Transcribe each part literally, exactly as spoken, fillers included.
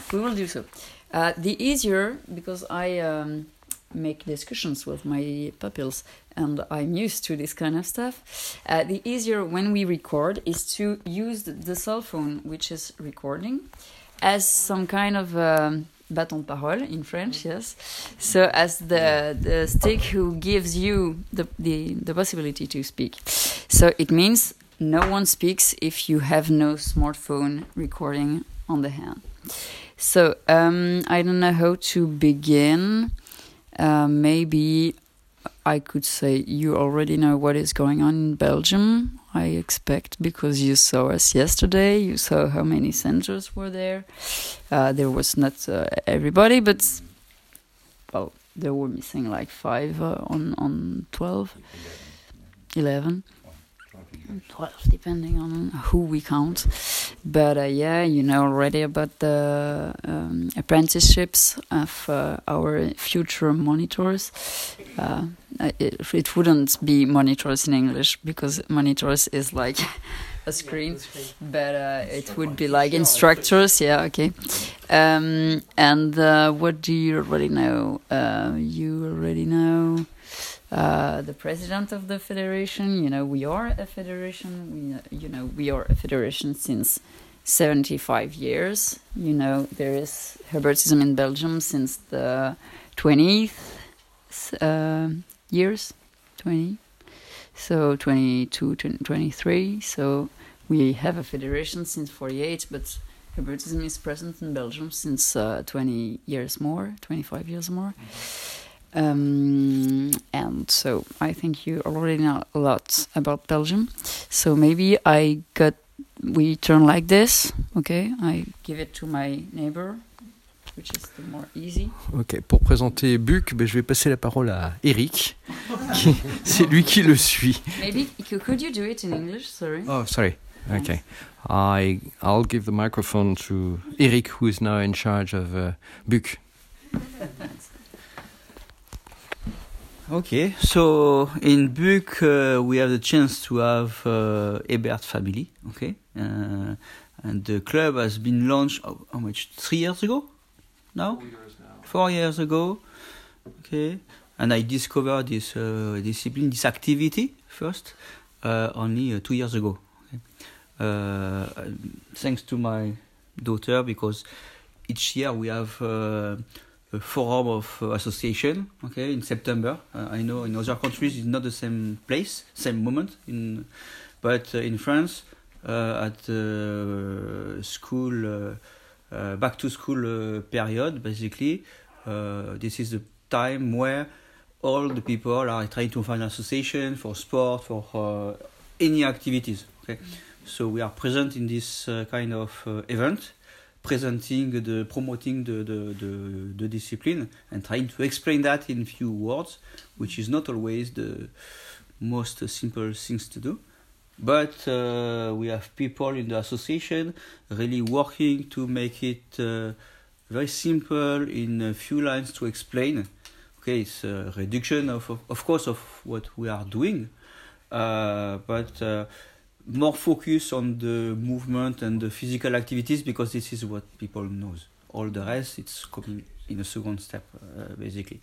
we will do so. Uh, the easier, because I um, make discussions with my pupils and I'm used to this kind of stuff, uh, the easier when we record is to use the, the cell phone, which is recording, as some kind of um, bâton de parole in French, yes. So as the the stick who gives you the, the, the possibility to speak. So it means no one speaks if you have no smartphone recording on the hand. So um, I don't know how to begin. Uh, maybe I could say you already know what is going on in Belgium, I expect, because you saw us yesterday. You saw how many centers were there. Uh, there was not uh, everybody, but well, they were missing like five uh, on, on twelve, eleven. twelve, depending on who we count. But uh, yeah, you know already about the um, apprenticeships of uh, our future monitors. Uh, it, it wouldn't be monitors in English because monitors is like a screen, but uh, it would be like instructors. Yeah, okay. Um, and uh, what do you already know? Uh, you already know. Uh, the president of the federation, you know, we are a federation. We, you know, we are a federation since seventy-five years. You know, there is Herbertism in Belgium since the twentieth uh, years, twenty. So twenty-two, twenty-three. So we have a federation since forty-eight, but Herbertism is present in Belgium since uh, twenty years more, twenty-five years more. Mm-hmm. Um, and so I think you already know a lot about Belgium. So maybe I got, we turn like this, okay? I give it to my neighbor, which is the more easy. Ok, pour présenter Buck, ben, je vais passer la parole à Eric. Qui, c'est lui qui le suit. Maybe, could you do it in English? Sorry. Oh, sorry. Okay. I, I'll give the microphone to Eric, who is now in charge of uh, Buck. Okay, so in Buck uh, we have the chance to have uh, Ebert family, okay, uh, and the club has been launched oh, how much three years ago, now? Four years now. Four years ago, okay, and I discovered this uh, discipline, this activity first, uh, only uh, two years ago. Okay? Uh, thanks to my daughter, because each year we have. Uh, A forum of uh, association, okay, in September. Uh, I know in other countries it's not the same place, same moment, in, but uh, in France, uh, at the school, uh, uh, back to school uh, period, basically, uh, this is the time where all the people are trying to find an association for sport, for uh, any activities, okay. So we are present in this uh, kind of uh, event, presenting the promoting the, the the the discipline and trying to explain that in few words, which is not always the most simple things to do, but uh, we have people in the association really working to make it uh, very simple in a few lines to explain. Okay, it's a reduction of of, of course of what we are doing, uh, but uh, more focus on the movement and the physical activities, because this is what people knows. All the rest, it's coming in a second step, uh, basically.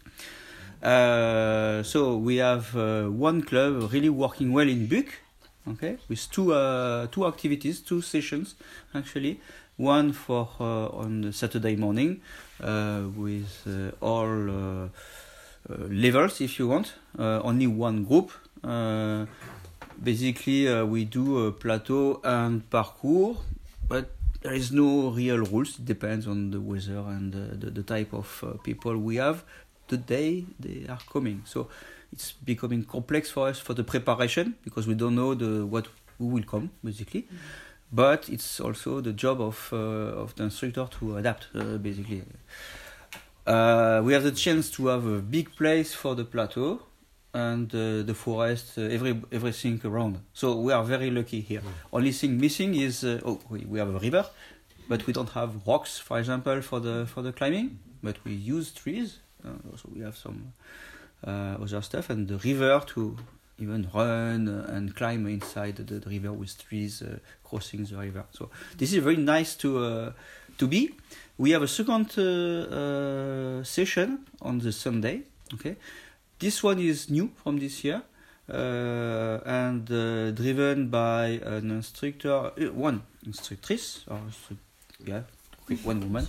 Uh, so we have uh, one club really working well in Buck, okay, with two uh, two activities, two sessions actually. One for uh, on the Saturday morning uh, with uh, all uh, uh, levels, if you want. Uh, only one group. Uh, Basically, uh, we do a plateau and parkour, but there is no real rules. It depends on the weather and uh, the, the type of uh, people we have the day they are coming. So it's becoming complex for us for the preparation, because we don't know the what who will come, basically. Mm-hmm. But it's also the job of uh, of the instructor to adapt, uh, basically. Uh, we have the chance to have a big place for the plateau, and uh, the forest, uh, every everything around. So we are very lucky here. Mm. Only thing missing is uh, oh we, we have a river, but we don't have rocks, for example, for the for the climbing. But we use trees. Uh, so we have some uh, other stuff, and the river to even run and climb inside the, the river with trees uh, crossing the river. So this is very nice to uh, to be. We have a second uh, uh, session on the Sunday. Okay, this one is new from this year uh, and uh, driven by an instructor, uh, one instructrice, or yeah, one woman.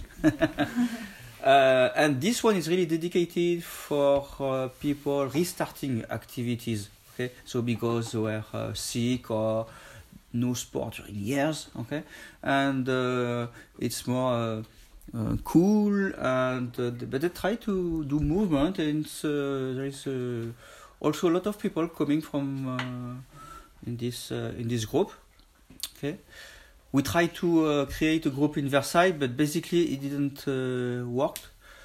Uh, and this one is really dedicated for uh, people restarting activities. Okay, so because they were uh, sick or no sport during years. Okay, and uh, it's more uh, uh, cool, and uh, but they try to do movement, and uh, there is uh, also a lot of people coming from uh, in this uh, in this group. Okay. We tried to uh, create a group in Versailles, but basically it didn't uh, work.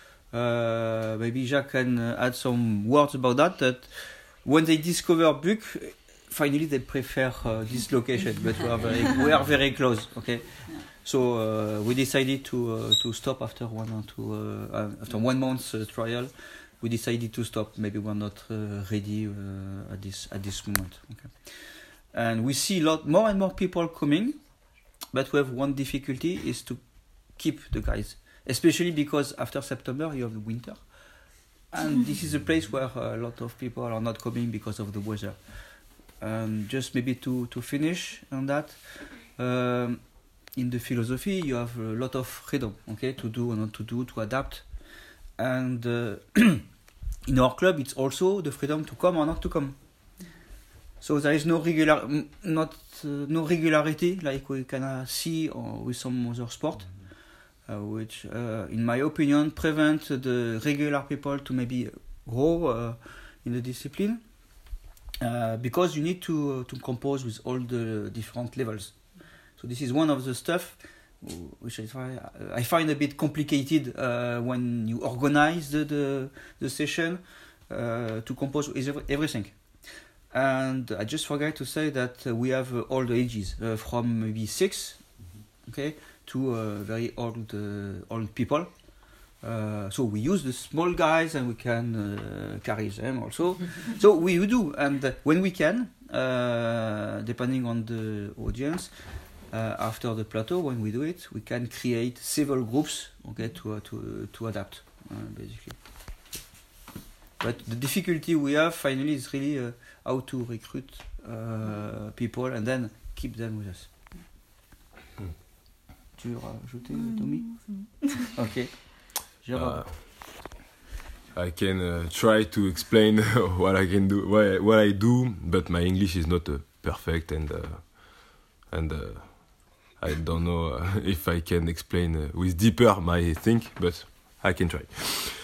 Uh, maybe Jacques can uh, add some words about that. That when they discover Buc, finally they prefer uh, this location, but we are very we are very close. Okay, so uh, we decided to uh, to stop after one or two uh, after one month uh, trial. We decided to stop. Maybe we're not uh, ready uh, at this at this moment. Okay, and we see a lot more and more people coming. But we have one difficulty is to keep the guys, especially because after September you have the winter, and this is a place where a lot of people are not coming because of the weather. And just maybe to to finish on that, um, in the philosophy you have a lot of freedom, okay, to do or not to do, to adapt, and uh, in our club it's also the freedom to come or not to come. So there is no regular, not uh, no regularity like we can uh, see or with some other sport, uh, which, uh, in my opinion, prevent the regular people to maybe grow uh, in the discipline, uh, because you need to uh, to compose with all the different levels. So this is one of the stuff which I try, I find a bit complicated uh, when you organize the the, the session uh, to compose with everything. And I just forgot to say that uh, we have uh, all the ages, uh, from maybe six, okay, to uh, very old uh, old people. Uh, so we use the small guys, and we can uh, carry them also. So we do, and uh, when we can, uh, depending on the audience, uh, after the plateau, when we do it, we can create several groups, okay, to uh, to to adapt, uh, basically. But the difficulty we have finally is really uh, how to recruit uh, people and then keep them with us. Hmm. Tu veux rajouter, Tommy? Okay. Uh, I can uh, try to explain what I can do, what I, what I do, but my English is not uh, perfect, and uh, and uh, I don't know uh, if I can explain uh, with deeper my thing, but I can try.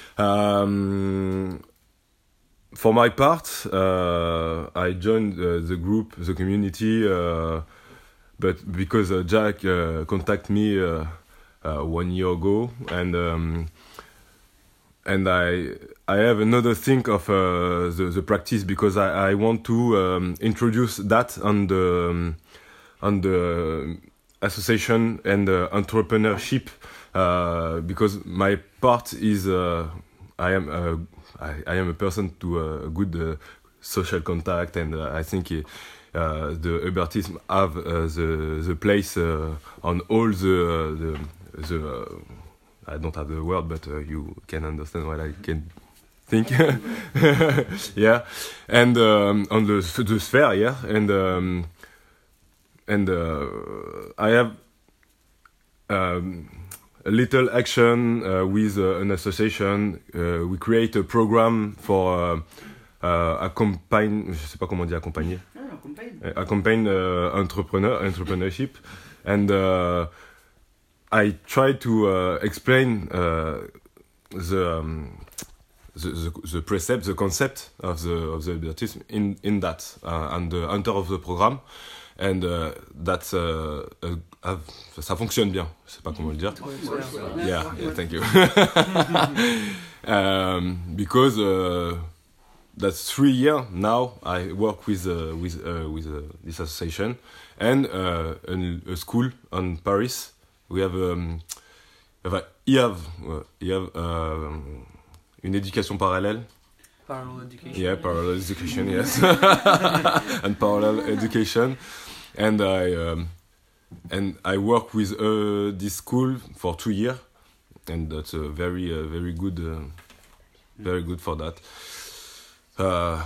Um, For my part, uh, I joined uh, the group, the community, uh, but because uh, Jack uh, contacted me uh, uh, one year ago, and um, and I I have another thing of uh, the the practice, because I, I want to um, introduce that on the um, on the association and uh, entrepreneurship, uh, because my part is uh, I am. Uh, I, I am a person to a uh, good uh, social contact, and uh, I think uh, the Hubertism have uh, the the place uh, on all the uh, the, the uh, I don't have the word, but uh, you can understand what I can think. Yeah, and um, on the the sphere, yeah, and um, and uh, I have. Um, A little action uh, with uh, an association. Uh, we create a program for uh, uh, accompagn, je sais pas comment dire accompagner, Ah, accompagne. uh, accompagn uh, entrepreneur entrepreneurship, and uh, I try to uh, explain uh, the, um, the the the precept, the concept of the of the Hubertism in in that uh, and the enter of the program, and uh, that's uh, uh, uh, ça fonctionne bien. Je sais pas comment le dire. Yeah, yeah, thank you. um, because uh, that's three years now. I work with uh, with uh, with uh, this association and uh, an, a school in Paris. We have um, I have uh, you have um, une éducation parallèle. Parallel education. Yeah, parallel education, yes, and parallel education, and I um, and I work with uh, this school for two years, and that's a very uh, very good, uh, very good for that. Uh,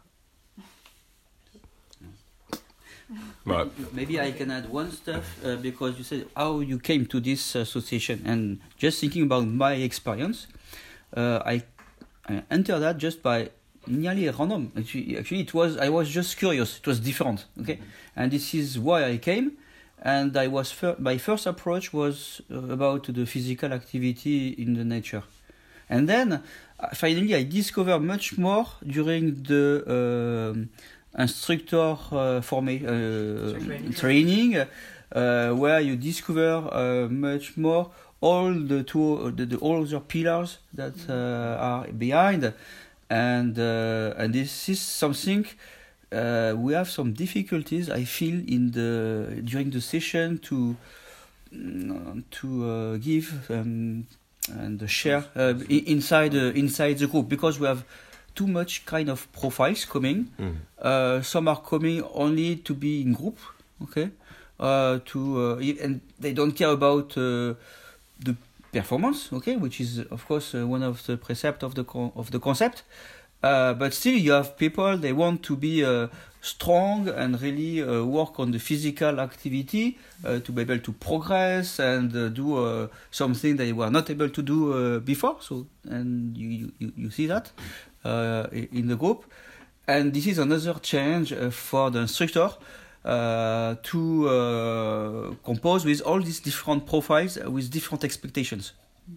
but Maybe I can add one stuff uh, because you said how you came to this association, and just thinking about my experience, uh, I, I entered that just by nearly random. Actually, actually, it was I was just curious. It was different, okay, mm-hmm. and this is why I came. And I was fir- my first approach was uh, about the physical activity in the nature, and then uh, finally I discovered much more during the uh, instructor uh, forma- uh, training, training uh, where you discover uh, much more all the two the, the all other pillars that uh, are behind, and uh, and this is something. Uh, we have some difficulties, I feel, in the during the session to mm, to uh, give um, and share uh, i- inside uh, inside the group, because we have too much kind of profiles coming. mm. Uh, some are coming only to be in group, okay, uh, to uh, i- and they don't care about uh, the performance, okay, which is of course uh, one of the precepts of the con- of the concept. Uh, but still, you have people, they want to be uh, strong and really uh, work on the physical activity uh, to be able to progress and uh, do uh, something they were not able to do uh, before. So, and you, you, you see that uh, in the group. And this is another challenge uh, for the instructor uh, to uh, compose with all these different profiles uh, with different expectations.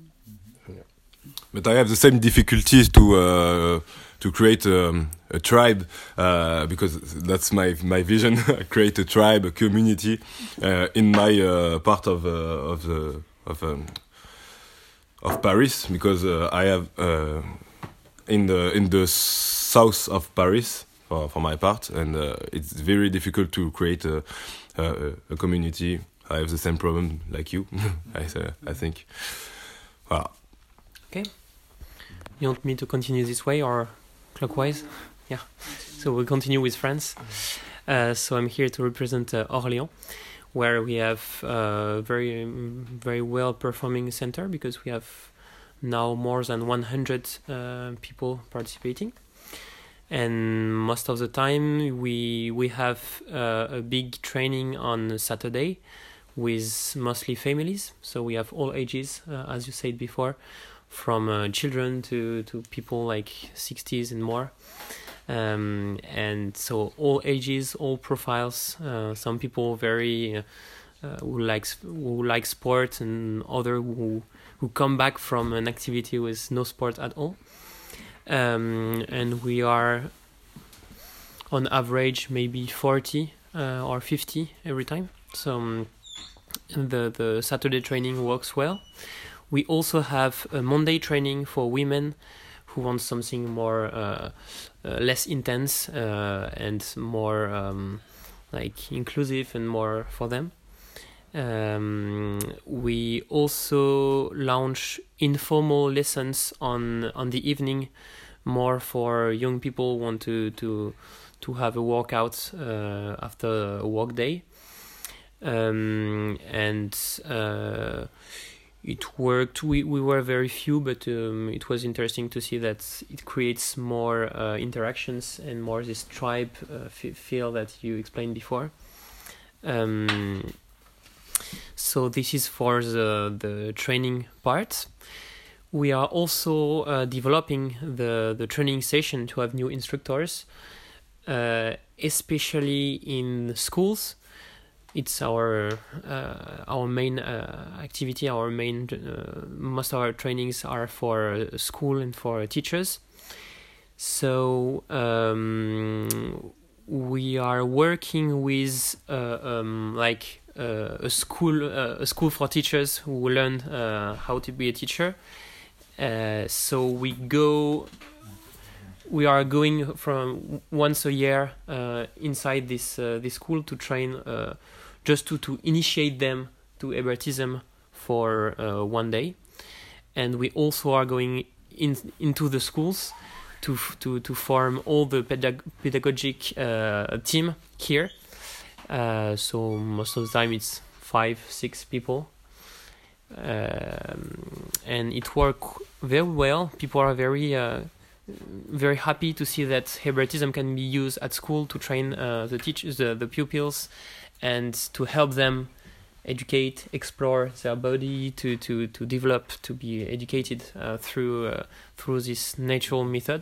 But I have the same difficulties to uh, to create um, a tribe uh, because that's my my vision. Create a tribe, a community uh, in my uh, part of uh, of the of um, of Paris, because uh, I have uh, in the in the south of Paris for for my part, and uh, it's very difficult to create a, a a community. I have the same problem like you. I uh, I think. Well. Okay. You want me to continue this way or clockwise? Yeah. So we'll continue with France. Uh, so I'm here to represent uh, Orléans, where we have a very, very well performing center, because we have now more than one hundred uh, people participating. And most of the time we we have uh, a big training on Saturday with mostly families. So we have all ages, uh, as you said before, from uh, children to, to people like sixties and more. Um, and so all ages, all profiles, uh, some people very uh, uh, who likes who like sport, and other who who come back from an activity with no sport at all. Um, and we are on average maybe forty uh, or fifty every time. So um, the the Saturday training works well. We also have a Monday training for women who want something more uh, uh, less intense uh, and more um, like inclusive and more for them. Um, we also launch informal lessons on on the evening, more for young people who want to to to have a workout uh, after a work day, um, and. Uh, It worked. We, we were very few, but um, it was interesting to see that it creates more uh, interactions and more this tribe uh, f- feel that you explained before. Um, so this is for the, the training part. We are also uh, developing the, the training session to have new instructors, uh, especially in schools. It's our uh, our main uh, activity. Our main uh, most of our trainings are for school and for teachers. So um, we are working with uh, um, like uh, a school uh, a school for teachers who learn uh, how to be a teacher. Uh, so we go. We are going from once a year uh, inside this uh, this school to train, uh, just to, to initiate them to Hébertism for uh, one day, and we also are going in into the schools to to to form all the pedag- pedagogic uh, team here. Uh, so most of the time it's five, six people, um, and it works very well. People are very uh, very happy to see that Hebertism can be used at school to train uh, the teachers, the, the pupils, and to help them educate, explore their body, to to to develop, to be educated uh, through uh, through this natural method.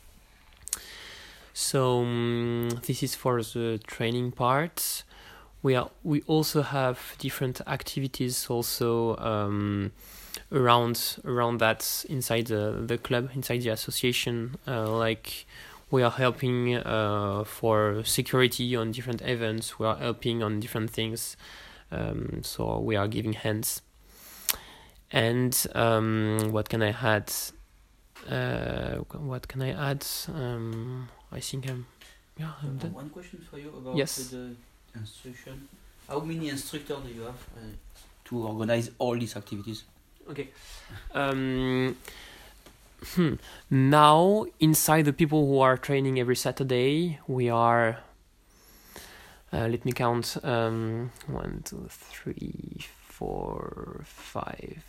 So um, this is for the training part. We are we also have different activities also um, around around that inside the the club, inside the association. Uh, like we are helping uh, for security on different events. We are helping on different things. Um, so we are giving hands. And um, what can I add? Uh, what can I add? Um, I think I'm. Yeah, I'm done. One question for you about Yes. the instruction. How many instructors do you have uh, to organize all these activities? Okay. Um, hmm. Now, inside the people who are training every Saturday, we are. Uh, let me count. Um, one, two, three, four, five,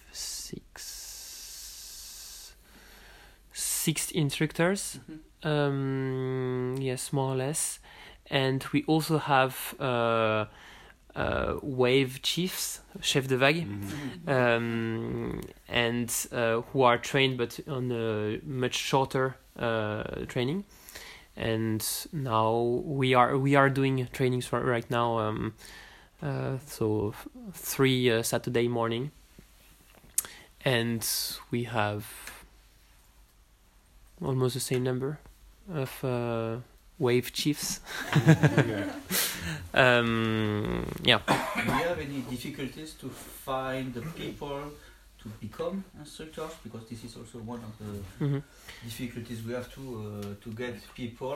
six, six instructors. Mm-hmm. Um, yes, more or less. And we also have uh, uh, wave chiefs, chef de vague, Mhm. um, and uh, who are trained but on a much shorter uh, training. And now we are we are doing trainings for right now. Um, uh, so f- three uh, Saturday morning, and we have almost the same number of uh, wave chiefs. um, yeah. Do you have any difficulties to find the people to become instructors? Because this is also one of the hmm difficulties we have to uh, to get people.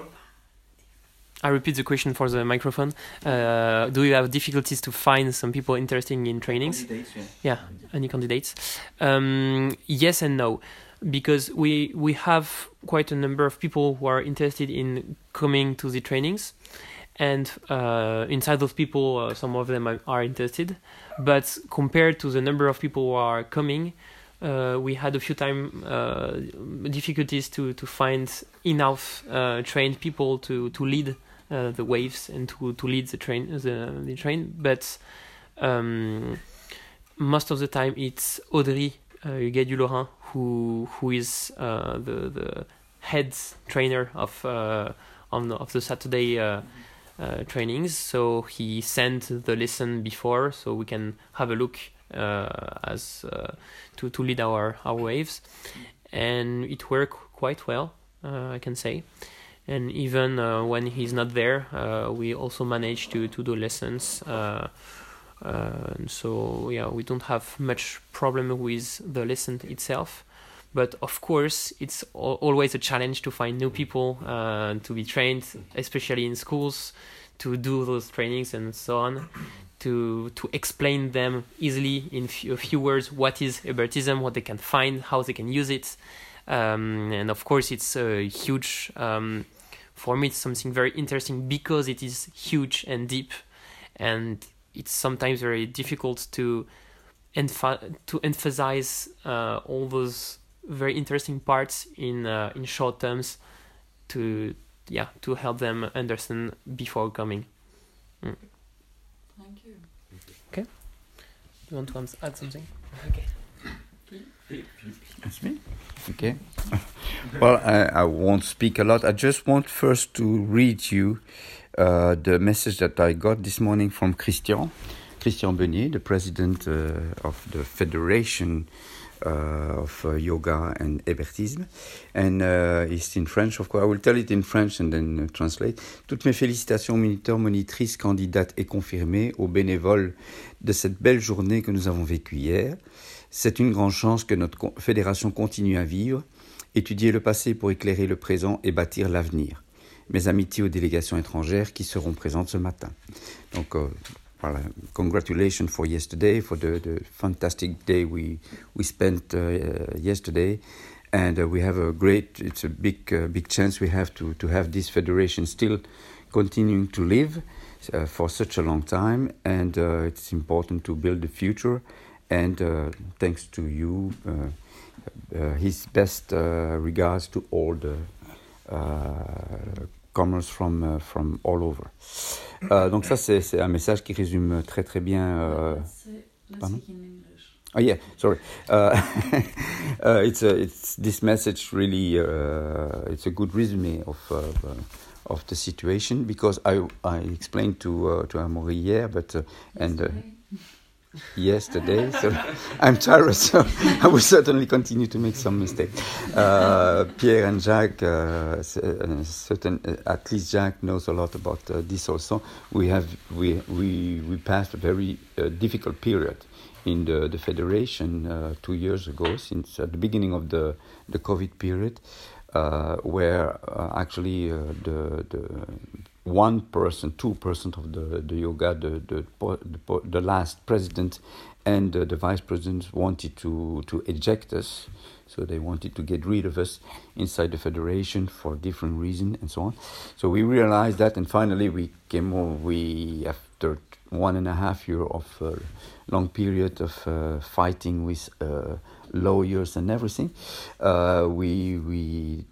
I repeat the question for the microphone. Uh, do you have difficulties to find some people interested in trainings? Candidates, Yeah, yeah. any candidates? Um, yes and no, because we we have quite a number of people who are interested in coming to the trainings, and uh, inside those people, uh, some of them are, are interested, but compared to the number of people who are coming, uh, we had a few time uh, difficulties to to find enough uh, trained people to to lead uh, the waves and to to lead the train the, the train, but. Um, most of the time it's Audrey uh, Huguet du Lorrain who who is uh, the the head trainer of uh, on the, of the Saturday uh, uh, trainings. So he sent the lesson before, so we can have a look uh, as uh, to to lead our our waves, and it worked quite well, uh, I can say. And even uh, when he's not there, uh, we also manage to to do lessons. Uh, Uh, and so yeah, we don't have much problem with the lesson itself, but of course it's al- always a challenge to find new people uh, to be trained, especially in schools, to do those trainings and so on, to to explain them easily in f- a few words what is Hebertism, what they can find, how they can use it, um, and of course it's a huge. Um, for me, it's something very interesting because it is huge and deep, and it's sometimes very difficult to emph- to emphasize uh, all those very interesting parts in uh, in short terms to yeah to help them understand before coming. Mm. Thank you. You want to ans- add something? It's me? Okay. Well, I, I won't speak a lot. I just want first to read you uh, the message that I got this morning from Christian, Christian Beunier, the president uh, of the Federation uh, of uh, Yoga and Hebertisme. And uh, it's in French, of course. I will tell it in French and then uh, translate. Toutes mes félicitations, moniteurs, monitrices, candidates et confirmés, aux bénévoles de cette belle journée que nous avons vécue hier. C'est une grande chance que notre fédération continue à vivre, étudier le passé pour éclairer le présent et bâtir l'avenir. Mes amitiés aux délégations étrangères qui seront présentes ce matin. Donc, euh, voilà, congratulations for yesterday, for the, the fantastic day we we spent uh, yesterday, and uh, we have a great. It's a big, uh, big chance we have to to have this federation still continuing to live uh, for such a long time, and uh, it's important to build the future. And uh, thanks to you, uh, uh, his best uh, regards to all the uh, commerce from uh, from all over. Euh, donc ça c'est, c'est un message qui résume très très bien. Euh, pardon? Oh yeah, sorry. Uh, uh, it's a, it's this message really. Uh, it's a good resume of uh, of the situation, because I I explained to uh, to Amaury here, but uh, and. Uh, yesterday, so I'm tired, so I will certainly continue to make some mistakes. Uh, Pierre and Jacques, uh, certain, uh, at least Jacques knows a lot about uh, this also. We have we we we passed a very uh, difficult period in the the federation uh, two years ago, since at the beginning of the the COVID period, uh, where uh, actually uh, the the one person, two percent of the the yoga, the the the, the last president and uh, the vice president wanted to to eject us, so they wanted to get rid of us inside the federation for different reasons and so on. So we realized that, and finally we came over. We after one and a half year of uh, long period of uh, fighting with uh, lawyers and everything, uh, we we.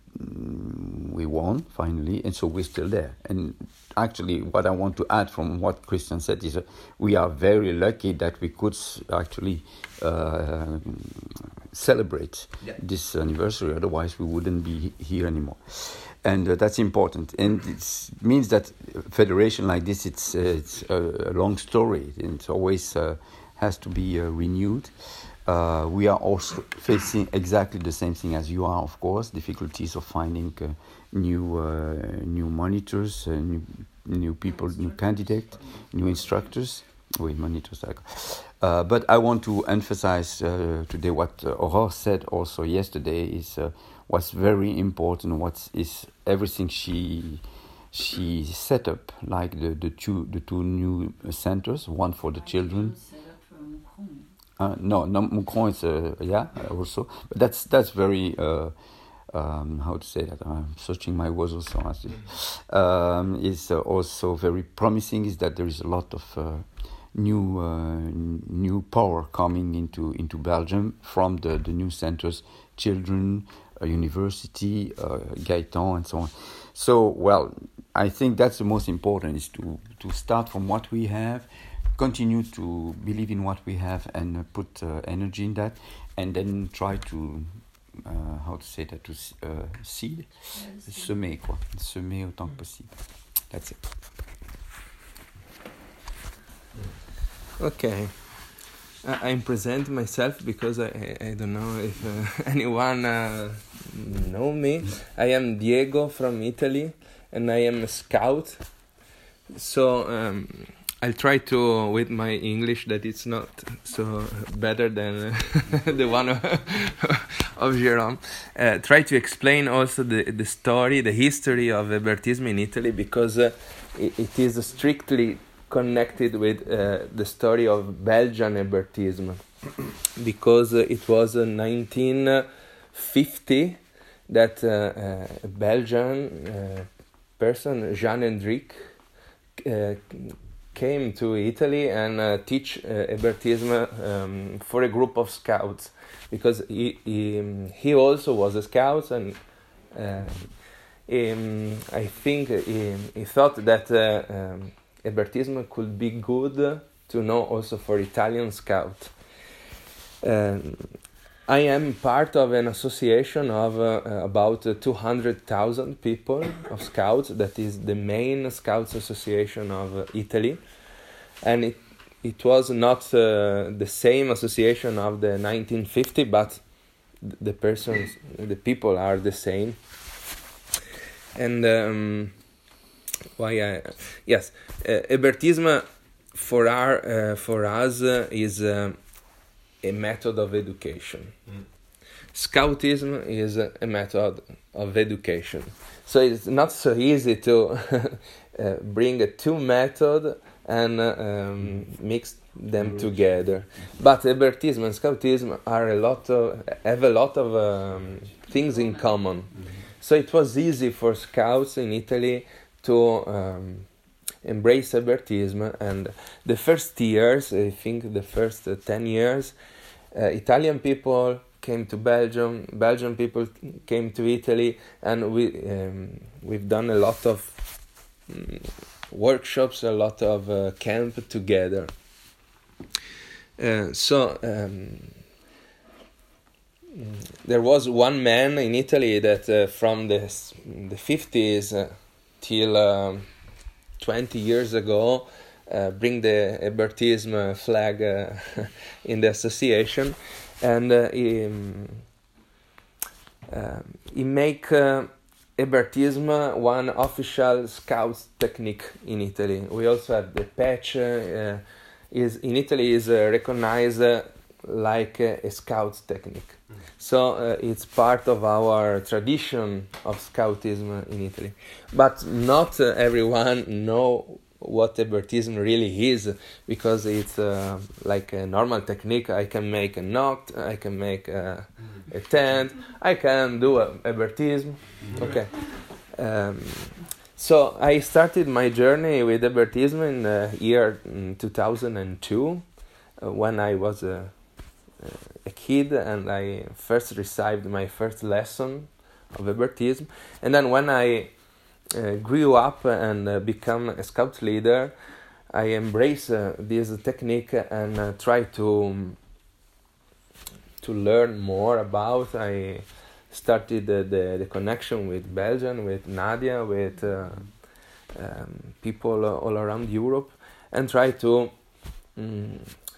we won finally, and so we're still there. And actually what I want to add from what Christian said is uh, we are very lucky that we could actually uh, celebrate yeah. this anniversary, otherwise we wouldn't be here anymore. And uh, that's important, and it means that federation like this, it's uh, it's a, a long story, and it always uh, has to be uh, renewed. Uh, we are also facing exactly the same thing as you are, of course, difficulties of finding uh, new uh, new monitors, uh, new new people, new candidates, new instructors. Wait, monitors. Uh, but I want to emphasize uh, today what uh, Aurore said also yesterday is uh, what's very important. What is everything she she set up, like the the two the two new centers, one for the children. Uh, no, no, Moucron is uh, yeah also, but that's that's very uh, um, how to say that. I'm searching my words also. Um, is uh, also very promising. Is that there is a lot of uh, new uh, new power coming into into Belgium from the the new centers, children, uh, university, uh, Gaëtan, and so on. So well, I think that's the most important, is to to start from what we have. Continue to believe in what we have and uh, put uh, energy in that, and then try to uh, how to say that, to uh, seed, semer quoi, semer autant que possible. That's it. Okay, I, I present myself because I I don't know if uh, anyone uh, know me. I am Diego from Italy, and I am a scout. So. Um, I'll try to, with my English, that it's not so better than the one of, of Jérôme, uh, try to explain also the, the story, the history of Hébertisme in Italy, because uh, it, it is strictly connected with uh, the story of Belgian Hébertisme, because uh, it was in uh, nineteen fifty that uh, uh, a Belgian uh, person, Jean-Hendrik, uh, came to Italy and uh, teach uh, Hébertisme um, for a group of scouts, because he he, he also was a scout, and uh, um, I think he, he thought that uh, um, Hébertisme could be good to know also for Italian scouts. Um, I am part of an association of uh, about uh, two hundred thousand people of scouts. That is the main scouts association of uh, Italy. And it it was not uh, the same association of the nineteen fifty, but the persons, the people are the same. And um, why I, yes, uh, Hébertisme for our uh, for us uh, is uh, a method of education. Mm. Scoutism is a, a method of education. So it's not so easy to uh, bring a two method and uh, um, mixed them together. But Hébertisme and Scoutism are a lot of, have a lot of um, things in common. So it was easy for Scouts in Italy to um, embrace Hébertisme, and the first years, I think the first uh, ten years, uh, Italian people came to Belgium, Belgian people came to Italy, and we, um, we've done a lot of um, workshops, a lot of uh, camp together. Uh, so um, there was one man in Italy that uh, from the the fifties uh, till um, twenty years ago uh, bring the Hébertisme flag uh, in the association, and uh, he, um, uh, he make uh, Hébertisme one official Scouts technique in Italy. We also have the patch. Uh, is in Italy is uh, recognized uh, like uh, a Scouts technique. Mm. So uh, it's part of our tradition of Scoutism in Italy. But not uh, everyone know what Hébertisme really is, because it's uh, like a normal technique. I can make a knot, I can make a, a tent, I can do a Hébertisme. Okay. Um, So I started my journey with Hébertisme in the year in two thousand two, uh, when I was a, a kid, and I first received my first lesson of Hébertisme. And then when I uh, grew up and uh, become a Scout leader, I embrace uh, this technique and uh, try to to learn more about. I started uh, the, the connection with Belgium, with Nadia, with uh, um, people uh, all around Europe, and try to um,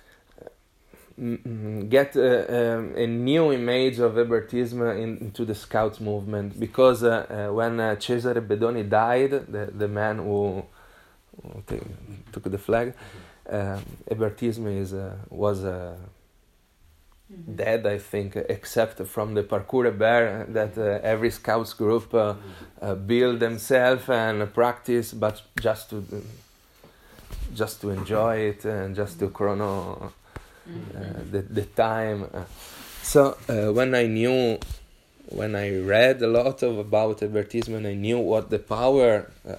get uh, um, a new image of Hébertisme in, into the Scouts movement. Because uh, uh, when uh, Cesare Bedoni died, the, the man who, who t- took the flag, uh, Hébertisme is, uh, was a uh, dead, I think, except from the parkour bear that uh, every Scouts group uh, uh, build themselves and practice, but just to uh, just to enjoy it and just to chrono uh, the the time. So uh, when I knew, when I read a lot of about Hébertisme, I knew what the power uh,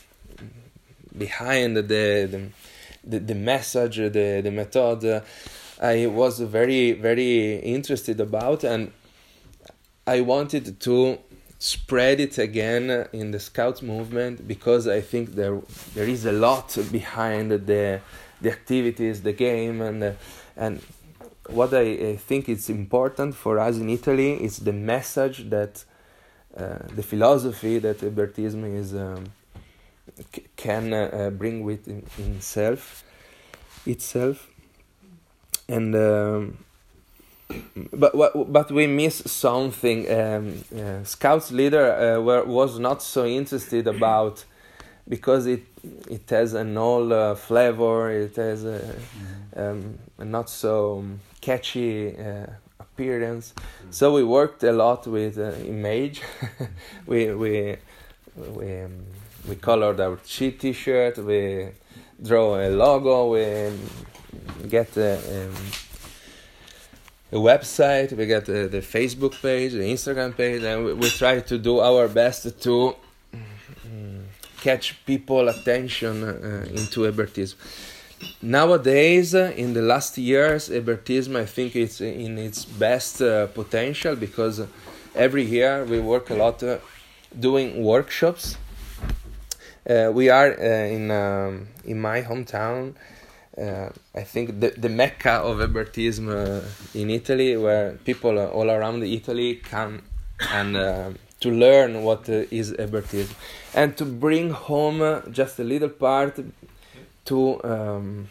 behind the the the, the message, the the method. Uh, I was very, very interested about, and I wanted to spread it again in the Scouts movement, because I think there there is a lot behind the the activities, the game, and uh, and what I, I think is important for us in Italy is the message that uh, the philosophy that Hébertisme is um, c- can uh, bring with in, in self, itself. And um, but but we miss something. Um, uh, Scouts leader uh, were, was not so interested about, because it it has an old uh, flavor. It has a, um, a not so catchy uh, appearance. So we worked a lot with uh, image. we we we um, we colored our T-shirt. We draw a logo. We get a, um, a website, we get uh, the Facebook page, the Instagram page, and we, we try to do our best to um, catch people attention uh, into Hébertisme. Nowadays, uh, in the last years, Hébertisme, I think it's in its best uh, potential, because every year we work a lot uh, doing workshops. Uh, we are uh, in um, in my hometown. Uh, I think the, the mecca of Hébertisme uh, in Italy, where people uh, all around Italy come and uh, to learn what uh, is Hébertisme, and to bring home uh, just a little part to um,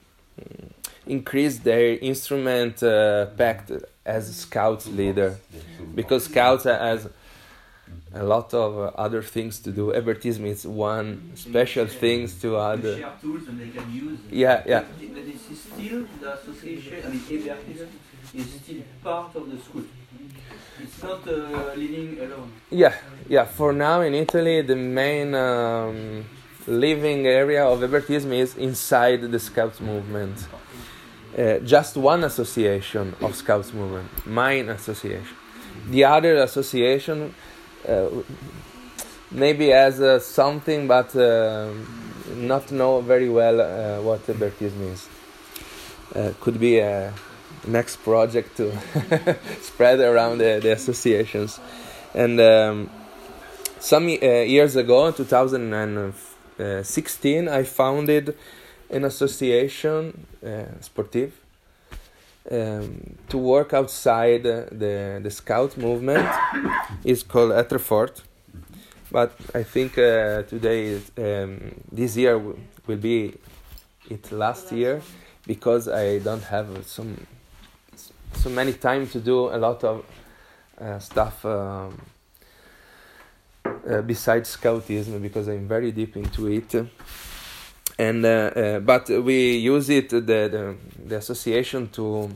increase their instrument uh, pact as Scouts leader, because Scouts has a lot of uh, other things to do. Hébertisme is one special things to add. They share tools and they can use. Yeah, yeah. But this is still the association. I mean, Hébertisme is still part of the school. It's not uh, living alone. Yeah, yeah. For now in Italy, the main um, living area of Hébertisme is inside the Scouts movement. Uh, just one association of Scouts movement, mine association. The other association uh, maybe has uh, something, but uh, not know very well uh, what Hébertisme is. Uh, could be a next project to spread around the, the associations. And um, some uh, years ago, in two thousand sixteen, I founded an association, uh, sportive, um, to work outside uh, the the Scout movement. It's called Etrefort, but I think uh, today, um, this year w- will be it last year, because I don't have some so many time to do a lot of uh, stuff um, uh, besides Scoutism, because I'm very deep into it. And uh, uh, but we use it the, the the association to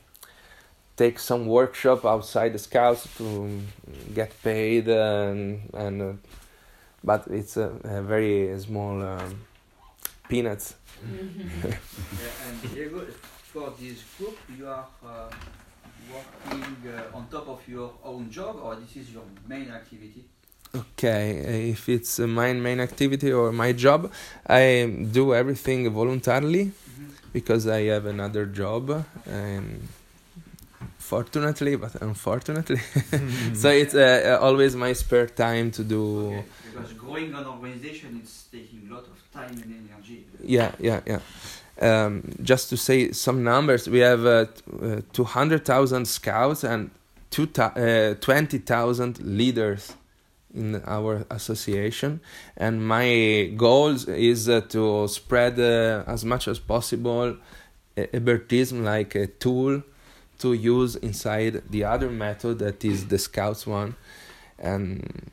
take some workshop outside the Scouts to get paid, and and uh, but it's a, a very small um, peanuts. Yeah, and Diego, for this group, you are uh, working uh, on top of your own job, or this is your main activity? Okay, if it's uh, my main activity or my job, I do everything voluntarily, mm-hmm. because I have another job, and fortunately, but unfortunately, so it's uh, always my spare time to do. Okay, because growing an organization is taking a lot of time and energy. Yeah, yeah, yeah. Um, just to say some numbers, we have uh, uh, two hundred thousand scouts and two ta- uh, twenty thousand leaders in our association, and my goal is uh, to spread uh, as much as possible uh, Hébertisme like a tool to use inside the other method that is the Scouts one. And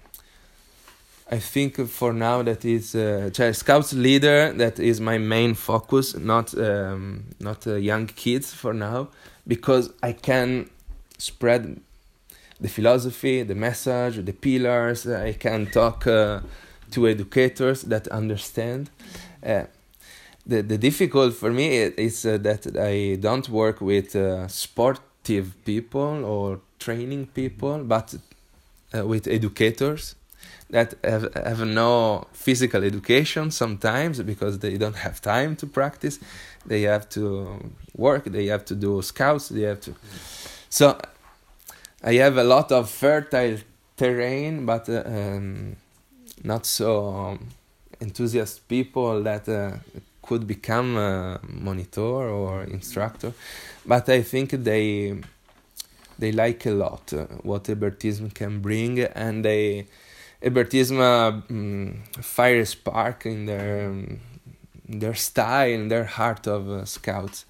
I think for now that is uh, Scouts leader, that is my main focus, not um, not uh, young kids for now, because I can spread the philosophy, the message, the pillars. I can talk uh, to educators that understand. Uh, the the difficult for me is uh, that I don't work with uh, sportive people or training people, but uh, with educators that have, have no physical education sometimes, because they don't have time to practice. They have to work, they have to do Scouts, they have to... So I have a lot of fertile terrain, but uh, um, not so enthusiastic people that uh, could become a monitor or instructor. But I think they they like a lot uh, what Hébertisme can bring, and they Hébertisme um, fire a spark in their um, their style, in their heart of uh, Scouts.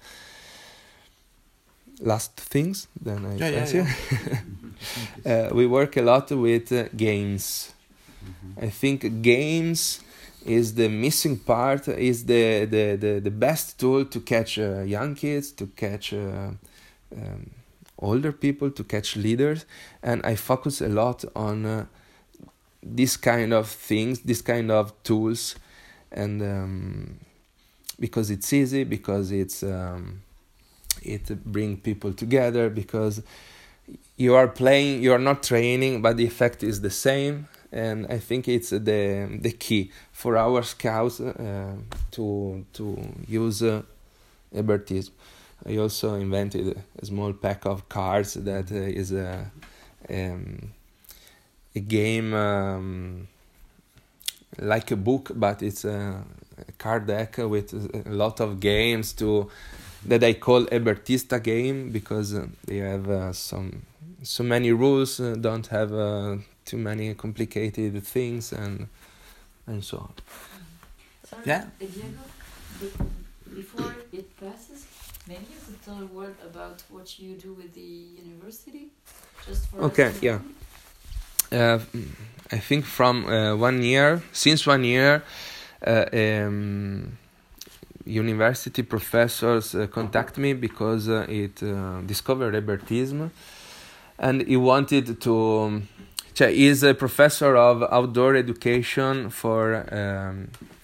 Last things, then I yeah, pass yeah, yeah. uh, we work a lot with uh, games. Mm-hmm. I think games is the missing part, is the the, the, the best tool to catch uh, young kids, to catch uh, um, older people, to catch leaders. And I focus a lot on uh, this kind of things, this kind of tools, and um, because it's easy, because it's um, it brings people together, because you are playing, you are not training, but the effect is the same. And I think it's the the key for our Scouts uh, to to use uh, Hébertisme. I also invented a small pack of cards that uh, is a um, a game um, like a book, but it's a, a card deck with a lot of games to that I call Hébertista game, because uh, they have uh, some so many rules, uh, don't have uh, too many complicated things, and and so on. Sorry, Yeah. Diego, before it passes, maybe you could tell a word about what you do with the university, just for Okay, us to yeah. know? Uh, I think from uh, one year, since one year, uh, um, university professors uh, contact me because uh, it uh, discovered Hébertisme, and he wanted to. Um, he is a professor of outdoor education for um,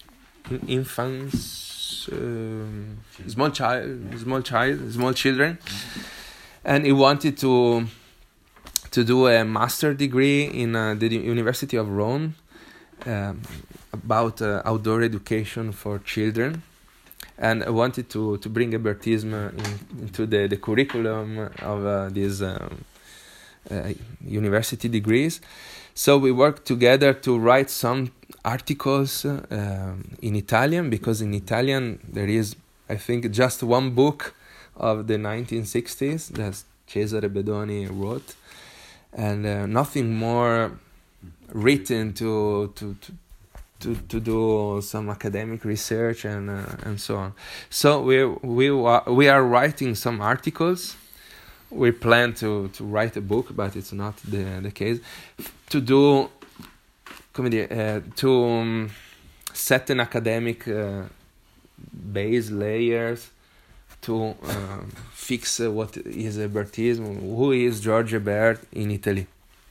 infants, um, small child, small child, small children, and he wanted to to do a master degree in uh, the University of Rome um, about uh, outdoor education for children, and I wanted to to bring Hébertisme in, into the, the curriculum of uh, these um, uh, university degrees. So we worked together to write some articles uh, um, in Italian, because in Italian there is, I think, just one book of the nineteen sixties that Cesare Bedoni wrote, and uh, nothing more written to to to to, to do some academic research and uh, and so on. So we we we are writing some articles. We plan to, to write a book, but it's not the the case. To do, come dire, uh, to um, set an academic uh, base layers, to uh, fix uh, what is Hébertisme, who is George Hébert in Italy.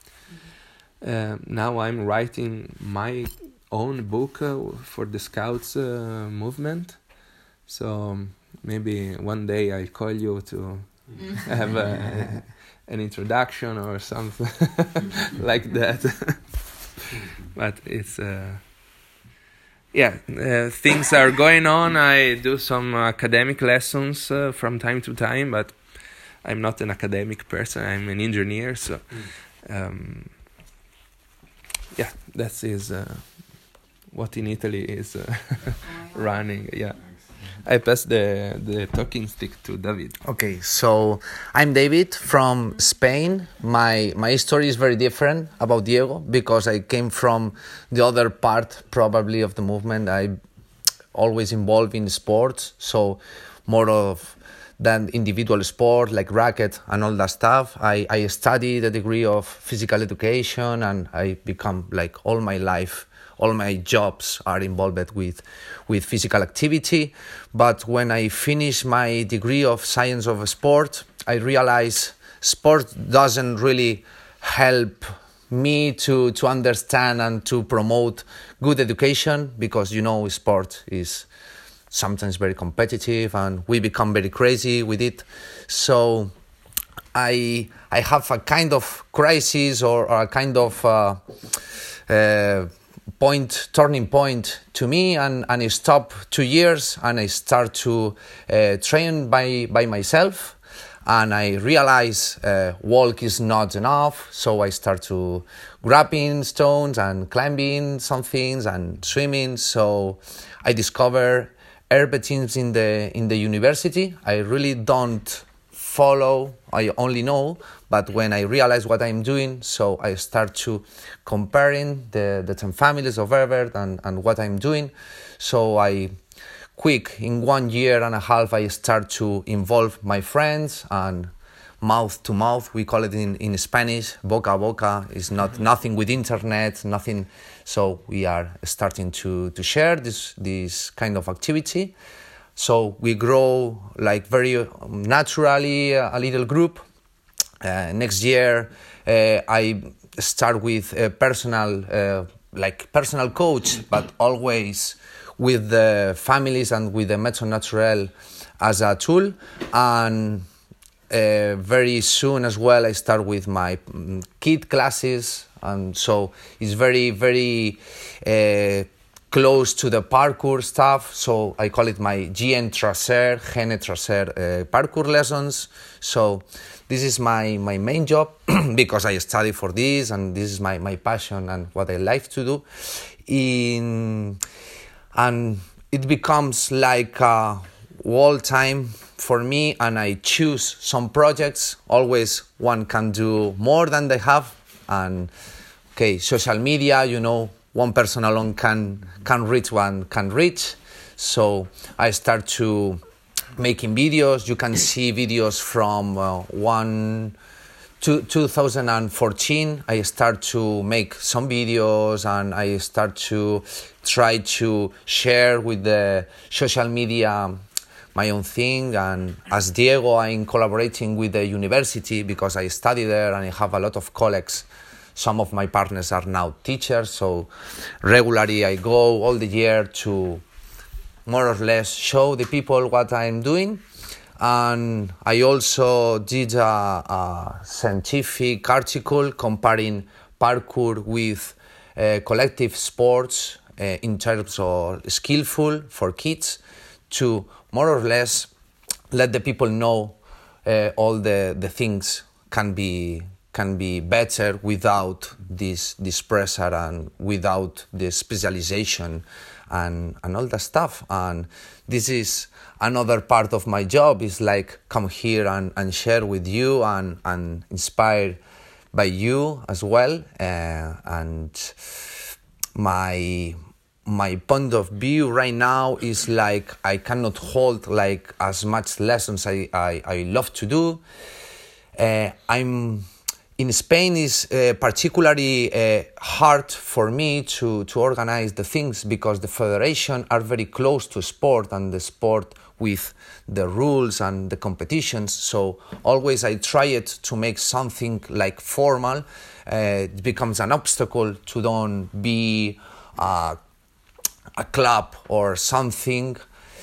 Uh, now I'm writing my own book uh, for the Scouts uh, movement, so um, maybe one day I'll call you to have a, an introduction or something like that. But it's uh, yeah, uh, things are going on. I do some academic lessons uh, from time to time, but I'm not an academic person. I'm an engineer, so um, yeah, that is uh, what in Italy is uh, running. Yeah. I pass the, the talking stick to David. Okay, so I'm David from Spain. My my story is very different about Diego, because I came from the other part probably of the movement. I always involved in sports, so more of than individual sport like racket and all that stuff. I, I studied a degree of physical education, and I become like all my life all my jobs are involved with with physical activity. But when I finished my degree of science of sport, I realized sport doesn't really help me to, to understand and to promote good education, because, you know, sport is sometimes very competitive and we become very crazy with it. So I I have a kind of crisis or, or a kind of uh, uh, point, turning point to me, and, and I stop two years and I start to uh, train by, by myself, and I realize uh, walk is not enough, so I start to grabbing stones and climbing some things and swimming. So I discover Hébertisme in the in the university. I really don't follow, I only know, but when I realize what I'm doing, so I start to comparing the, the ten families of Hébert and, and what I'm doing. So I, quick, in one year and a half, I start to involve my friends, and mouth to mouth, we call it in, in Spanish, boca a boca, is not nothing with internet, nothing. So we are starting to, to share this, this kind of activity. So we grow like very naturally, uh, a little group. Uh, next year, uh, I start with a personal, uh, like personal coach, but always with the families and with the Méthode Naturelle as a tool. And uh, very soon as well, I start with my kid classes, and so it's very, very uh, close to the parkour stuff, so I call it my G N Tracer, Gene Tracer uh, parkour lessons. So this is my, my main job because I study for this, and this is my, my passion and what I like to do. In, and it becomes like a wall time for me, and I choose some projects. Always one can do more than they have, and okay, social media, you know, one person alone can can reach one can reach. So I start to making videos. You can see videos from uh, one to two thousand fourteen. I start to make some videos, and I start to try to share with the social media my own thing. And as Diego, I'm collaborating with the university because I study there and I have a lot of colleagues. Some of my partners are now teachers, so regularly I go all the year to more or less show the people what I'm doing. And I also did a, a scientific article comparing parkour with uh, collective sports uh, in terms of skillful for kids, to more or less let the people know uh, all the, the things can be can be better without this this pressure and without the specialization and and all that stuff. And this is another part of my job, is like come here and, and share with you and, and inspire by you as well. Uh, and my my point of view right now is like I cannot hold like as much lessons I, I, I love to do. Uh, I'm in Spain is uh, particularly uh, hard for me to, to organize the things, because the federation are very close to sport and the sport with the rules and the competitions. So always I try it to make something like formal. Uh, it becomes an obstacle to don't be uh, a club or something.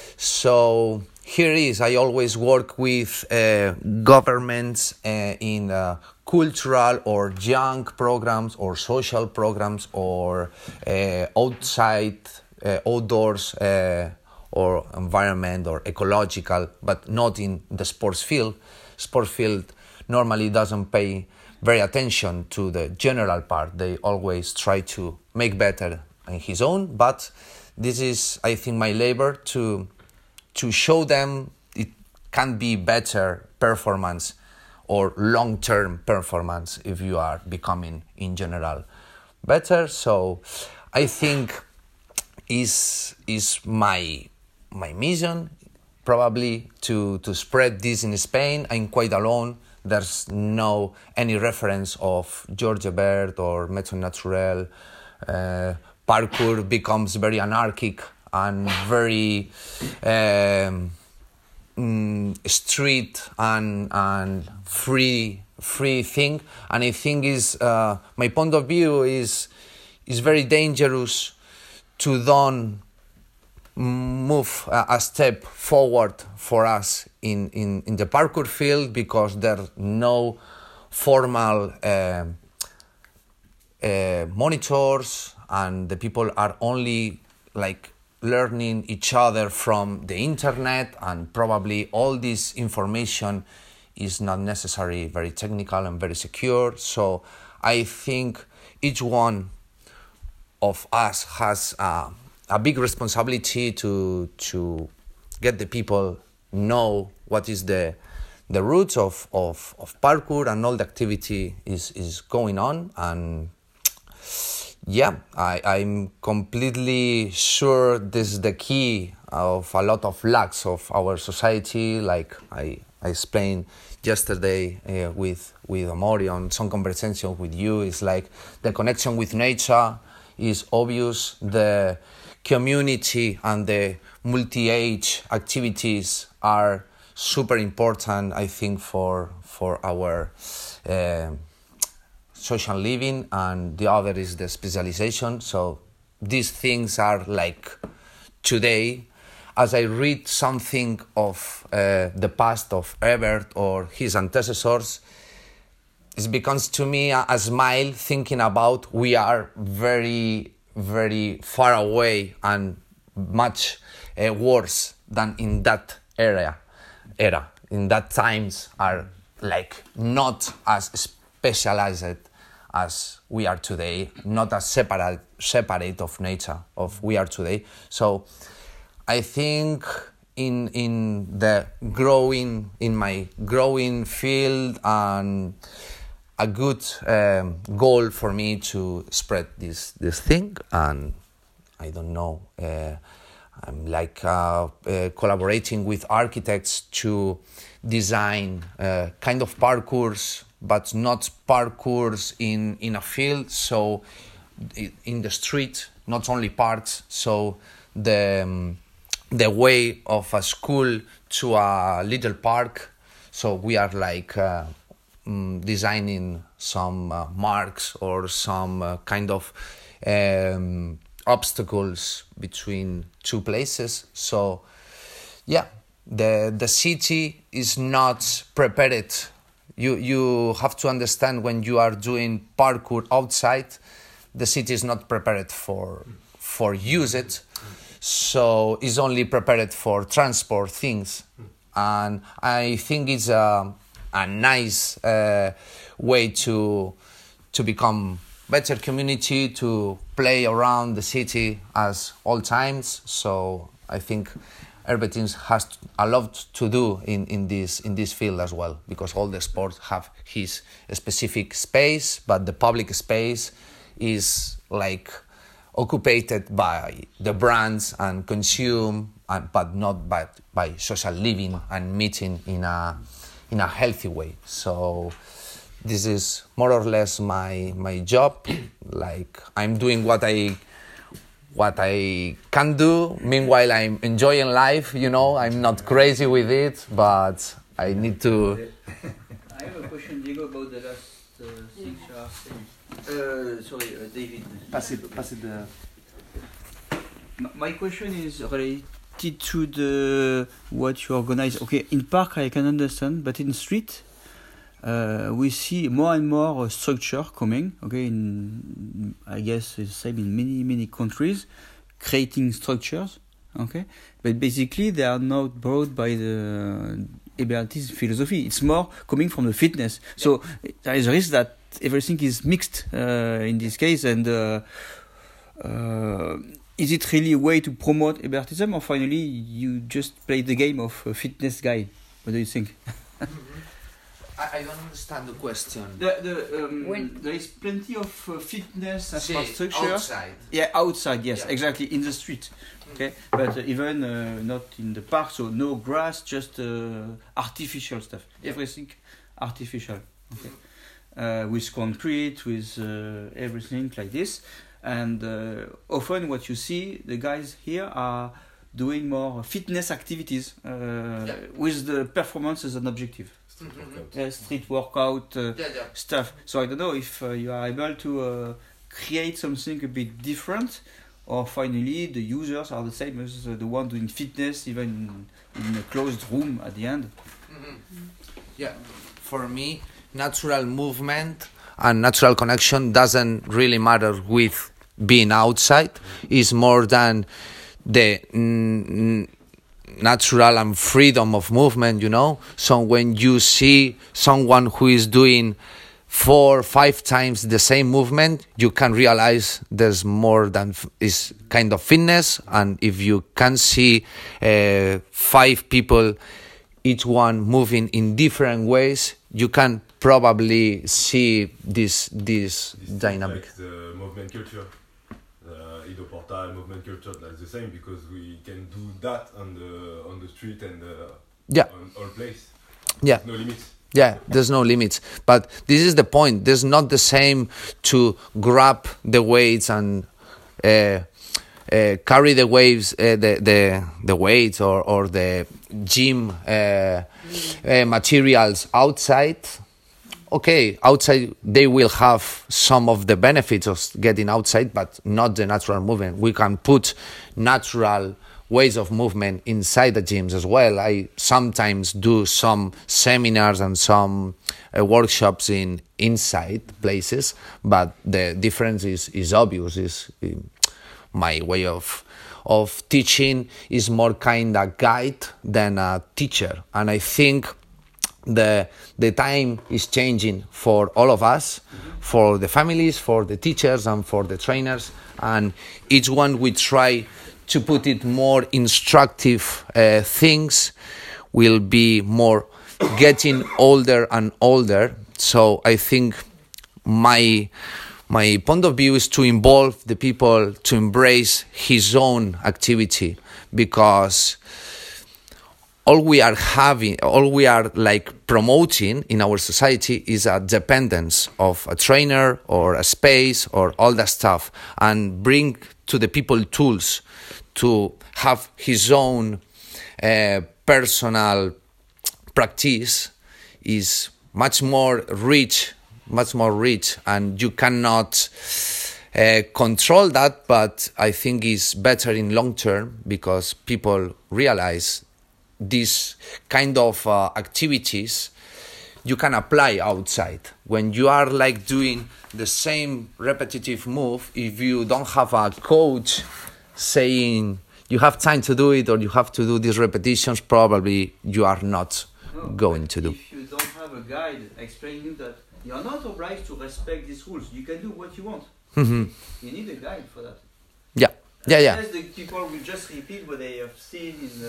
So here is, I always work with uh, governments uh, in uh, cultural or young programs or social programs or uh, outside, uh, outdoors uh, or environment or ecological, but not in the sports field. Sports field normally doesn't pay very attention to the general part. They always try to make better in his own, but this is, I think, my labor to to show them it can be better performance or long-term performance if you are becoming in general better. So I think is is my my mission probably to to spread this in Spain. I'm quite alone. There's no any reference of George Ebert or Méthode Naturelle. Uh, parkour becomes very anarchic and very um, mm, street and and free free thing. And I think is uh, my point of view is is very dangerous to don't move a, a step forward for us in, in, in the parkour field, because there's no formal uh, uh, monitors, and the people are only like learning each other from the internet, and probably all this information is not necessarily very technical and very secure. So I think each one of us has uh, a big responsibility to to get the people know what is the the roots of, of, of parkour and all the activity is, is going on. And yeah, I, I'm completely sure this is the key of a lot of lacks of our society. Like I, I explained yesterday uh, with, with Amori on some conversation with you, is like the connection with nature is obvious. The community and the multi-age activities are super important, I think, for for our uh, social living, and the other is the specialization. So these things are like today, as I read something of uh, the past of Ebert or his antecessors, it becomes to me a, a smile thinking about we are very, very far away and much uh, worse than in that area. Era in that times are like not as specialized as we are today, not as separate separate of nature of we are today. So I think in in the growing in my growing field, and a good um, goal for me to spread this this thing. And I don't know, uh, I'm like uh, uh, collaborating with architects to design uh, kind of parkours, but not parkours in, in a field, so in the street, not only parks. So the um, the way of a school to a little park. So we are like uh, um, designing some uh, marks or some uh, kind of um, obstacles between two places. So, yeah, the the city is not prepared. You you have to understand when you are doing parkour outside, the city is not prepared for for use it. So it's only prepared for transport things, and I think it's a a nice uh, way to to become better community, to play around the city as all times. So I think everything has a lot to do in, in this in this field as well, because all the sports have his specific space, but the public space is like occupied by the brands and consume, and, but not by, by social living and meeting in a in a healthy way. So this is more or less my my job. Like I'm doing what I what I can do. Meanwhile, I'm enjoying life. You know, I'm not crazy with it, but I need to. I have a question, Diego, about the last uh, thing you are saying. Uh, sorry, uh, David. Pass it, pass it the... My question is related to the what you organize. Okay, in park I can understand, but in street uh, we see more and more uh, structure coming. Okay, in, I guess it's the same in many many countries, creating structures. Okay, but basically they are not brought by the Hebertis philosophy. It's more coming from the fitness. So there is a risk that everything is mixed uh, in this case. And uh, uh, is it really a way to promote Hebertism, or finally you just play the game of a fitness guy? What do you think? I, I don't understand the question. The, the, um, When- there is plenty of uh, fitness See, infrastructure. outside. Yeah, outside, yes, Yeah. exactly, in the street. Okay, but uh, even uh, not in the park, so no grass, just uh, artificial stuff. Everything artificial. Okay, uh, with concrete, with uh, everything like this. And uh, often, what you see, the guys here are doing more fitness activities uh, Yeah. with the performance as an objective. Yeah, street workout uh, Yeah, yeah. stuff. So I don't know if uh, you are able to uh, create something a bit different, or finally the users are the same as uh, the one doing fitness, even in, in a closed room at the end. Yeah, for me, natural movement and natural connection doesn't really matter with being outside. It's more than the mm, natural and freedom of movement, you know. So when you see someone who is doing four, five times the same movement, you can realize there's more than f- is kind of fitness. And if you can see uh, five people, each one moving in different ways, you can probably see this this This dynamic. reflects the movement culture. The Ido Portal movement culture, that's the same, because we can do that on the on the street and uh, Yeah, on all place. yeah. No limits. Yeah, there's no limits. But this is the point. There's not the same to grab the weights and uh, uh, carry the waves, uh, the the the weights or or the gym uh, uh, materials outside. Okay, outside they will have some of the benefits of getting outside, but not the natural movement. We can put natural ways of movement inside the gyms as well. I sometimes do some seminars and some uh, workshops in inside places, but the difference is, is obvious. Is uh, my way of of teaching is more kind of guide than a teacher, and I think the the time is changing for all of us, for the families, for the teachers, and for the trainers, and each one we try to put it more instructive uh, things, will be more getting older and older. So I think my my point of view is to involve the people to embrace his own activity, because all we are having, all we are like promoting in our society is a dependence of a trainer or a space or all that stuff, and bring to the people tools to have his own uh, personal practice is much more rich, much more rich, and you cannot uh, control that, but I think it's better in long term because people realize these kind of uh, activities you can apply outside. When you are like doing the same repetitive move, if you don't have a coach saying you have time to do it or you have to do these repetitions, probably you are not No, going to do. If you don't have a guide explaining you that you are not obliged to respect these rules, you can do what you want. Mm-hmm. You need a guide for that. Yeah, yeah, yeah. Unless the people will just repeat what they have seen in,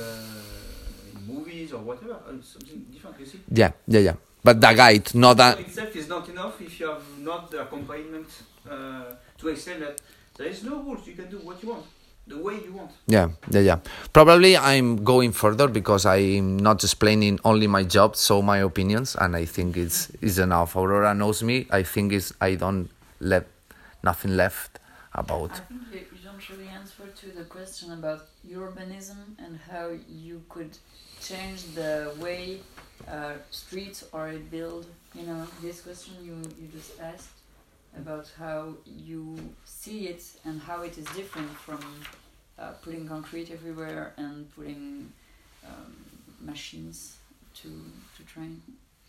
uh, in movies or whatever, uh, something different, you see. Yeah, yeah, yeah. But the guide, not So that. itself is not enough if you have not the accompaniment uh, to explain that there is no rules, you can do what you want, the way you want. Yeah, yeah, yeah. Probably I'm going further because I'm not explaining only my job, so my opinions, and I think it's is enough. Aurora knows me. I think it's I don't let nothing left about. I think you, you don't really answer to the question about urbanism and how you could change the way uh, streets are built. You know, this question you, you just asked about how you see it and how it is different from uh, putting concrete everywhere and putting um, machines to to train.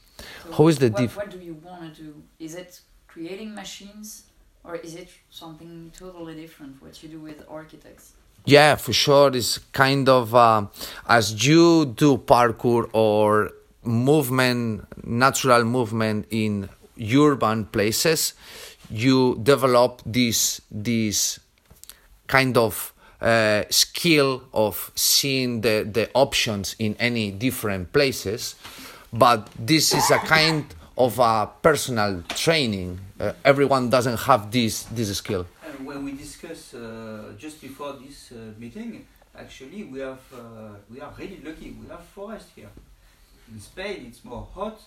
So How is the what, diff- what do you want to do? Is it creating machines or is it something totally different what you do with architects? Yeah, for sure. It's kind of uh, as you do parkour or movement, natural movement in urban places, you develop this this kind of uh, skill of seeing the, the options in any different places. But this is a kind of a personal training. Uh, everyone doesn't have this this skill. And when we discuss uh, just before this uh, meeting, actually we have uh, we are really lucky. We have forest here. In Spain, it's more hot,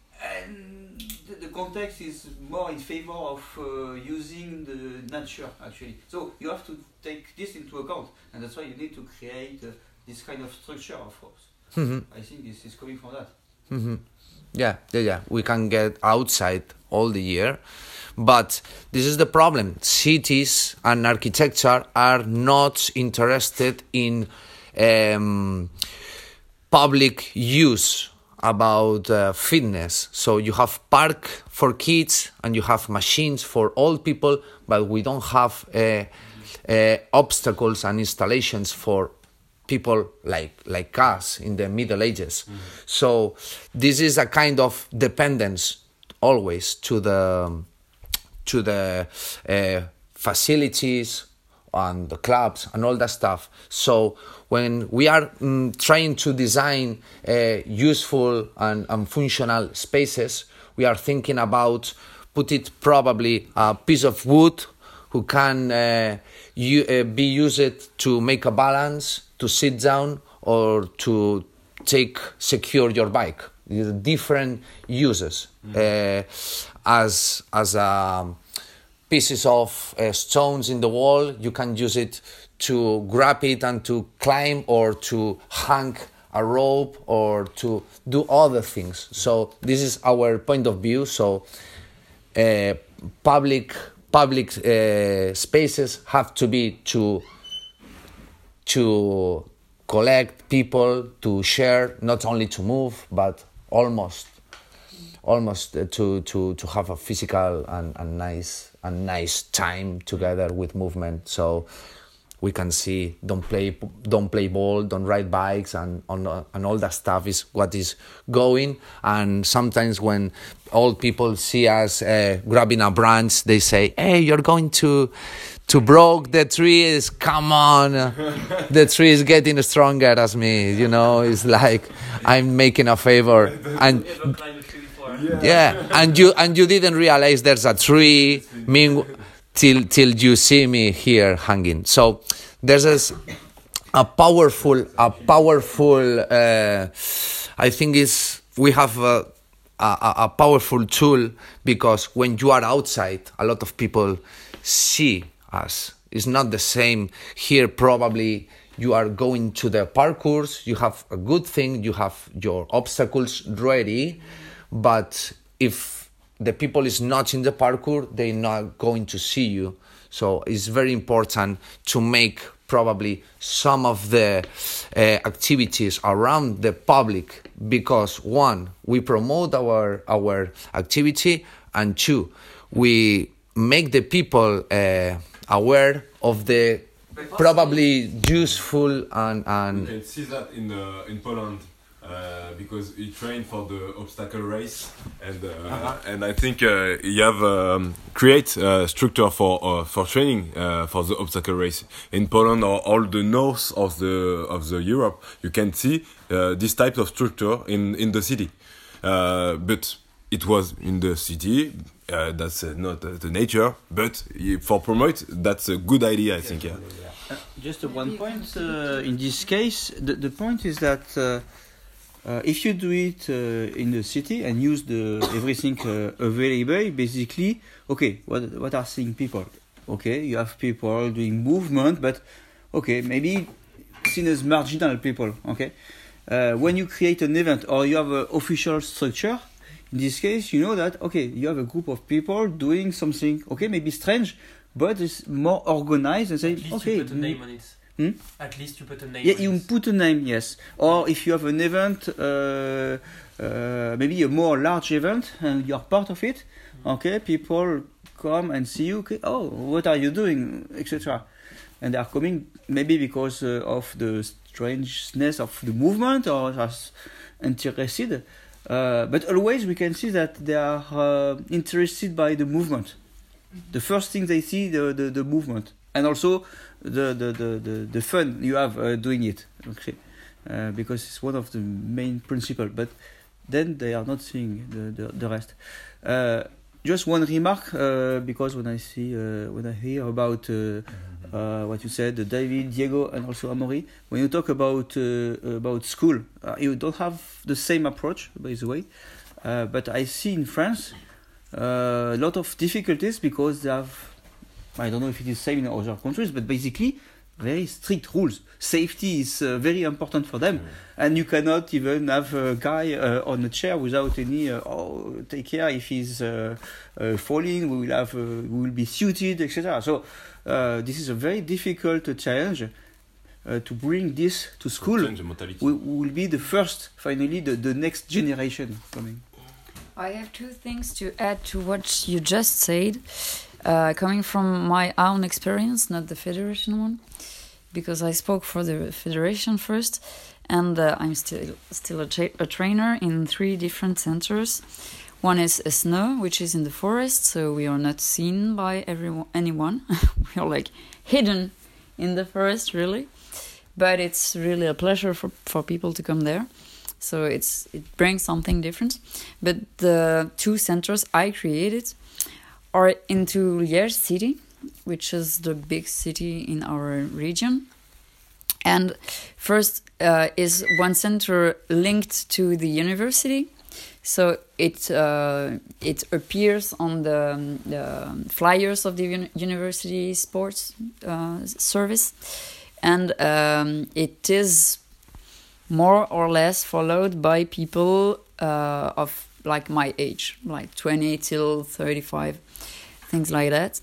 and the, the context is more in favor of uh, using the nature. Actually, so you have to take this into account, and that's why you need to create uh, this kind of structure, of course. Mm-hmm. I think this is coming from that. Mm-hmm. Yeah, yeah, yeah. We can get outside all the year. But this is the problem. Cities and architecture are not interested in um, public use about uh, fitness. So you have park for kids and you have machines for old people, but we don't have uh, uh, obstacles and installations for people like like us in the Middle Ages. Mm-hmm. So this is a kind of dependence always to the to the uh, facilities and the clubs and all that stuff. So when we are mm, trying to design uh, useful and, and functional spaces, we are thinking about put it probably a piece of wood who can uh, u- uh, be used to make a balance, to sit down, or to take secure your bike. These are different uses. Mm. Uh, as as a pieces of uh, stones in the wall, you can use it to grab it and to climb, or to hang a rope, or to do other things. So this is our point of view. So uh, public public uh, spaces have to be to to collect people, to share, not only to move, but almost almost to to to have a physical and, and nice and nice time together with movement. So we can see don't play don't play ball, don't ride bikes, and and all that stuff is what is going. And sometimes when old people see us uh, grabbing a branch, they say, "Hey, you're going to to broke the trees. Come on, the tree is getting stronger as me." You know, it's like I'm making a favor. And Yeah. yeah, and you and you didn't realize there's a tree mean, till till you see me here hanging. So there's a, a powerful a powerful uh, I think is we have a, a a powerful tool, because when you are outside, a lot of people see us. It's not the same here. Probably you are going to the parkours, you have a good thing, you have your obstacles ready. But if the people is not in the parkour, they're not going to see you. So it's very important to make probably some of the uh, activities around the public, because one, we promote our our activity, and two, we make the people uh, aware of the probably useful and and. You can see that in uh, in Poland. Uh, because he trained for the obstacle race, and uh, uh-huh. and I think uh, you have um, create a structure for uh, for training uh, for the obstacle race in Poland or all the north of the of the Europe. You can see uh, this type of structure in in the city, uh, but it was in the city. Uh, that's uh, not uh, the nature, but for promote, that's a good idea. I think. Yeah. Uh, just a one point uh, in this case. The the point is that. Uh, Uh, if you do it uh, in the city and use the everything uh, available, basically, okay, what what are seeing people? Okay, you have people doing movement, but okay, maybe seen as marginal people. Okay, uh, when you create an event or you have an official structure, in this case, you know that okay, you have a group of people doing something. Okay, maybe strange, but it's more organized and say, At least okay. You put a name on it. Hmm? At least you put a name. Yeah, on you it. put a name, yes. Or if you have an event, uh, uh, maybe a more large event, and you're part of it, mm-hmm. okay, people come and see you, okay, oh, what are you doing, et cetera. And they are coming maybe because uh, of the strangeness of the movement or just interested. Uh, but always we can see that they are uh, interested by the movement. The first thing they see, the, the, the movement. And also the the, the, the, the fun you have uh, doing it, okay, uh, because it's one of the main principles. But then they are not seeing the the, the rest. Uh, just one remark, uh, because when I see uh, when I hear about uh, uh, what you said, David, Diego, and also Amaury, when you talk about uh, about school, uh, you don't have the same approach, by the way. Uh, but I see in France uh, a lot of difficulties because they have. I don't know if it is same in other countries, but basically very strict rules. Safety is uh, very important for them, mm. and you cannot even have a guy uh, on a chair without any. Uh, oh, take care if he's uh, uh, falling. We will have. Uh, we will be suited, et cetera. So uh, this is a very difficult uh, challenge uh, to bring this to school. We, we will be the first, finally, the, the next generation coming. I have two things to add to what you just said. Uh, coming from my own experience, not the federation one, because I spoke for the federation first, and uh, I'm still still a, tra- a trainer in three different centers. One is Esneux, which is in the forest, so we are not seen by everyone, anyone. We are like hidden in the forest, really. But it's really a pleasure for, for people to come there. So it's it brings something different. But the two centers I created are into Liège city, which is the big city in our region. And first uh, is one center linked to the university. So it uh, it appears on the, um, the flyers of the un- university sports uh, service. And um, it is more or less followed by people uh, of like my age, like twenty till thirty-five. Things like that.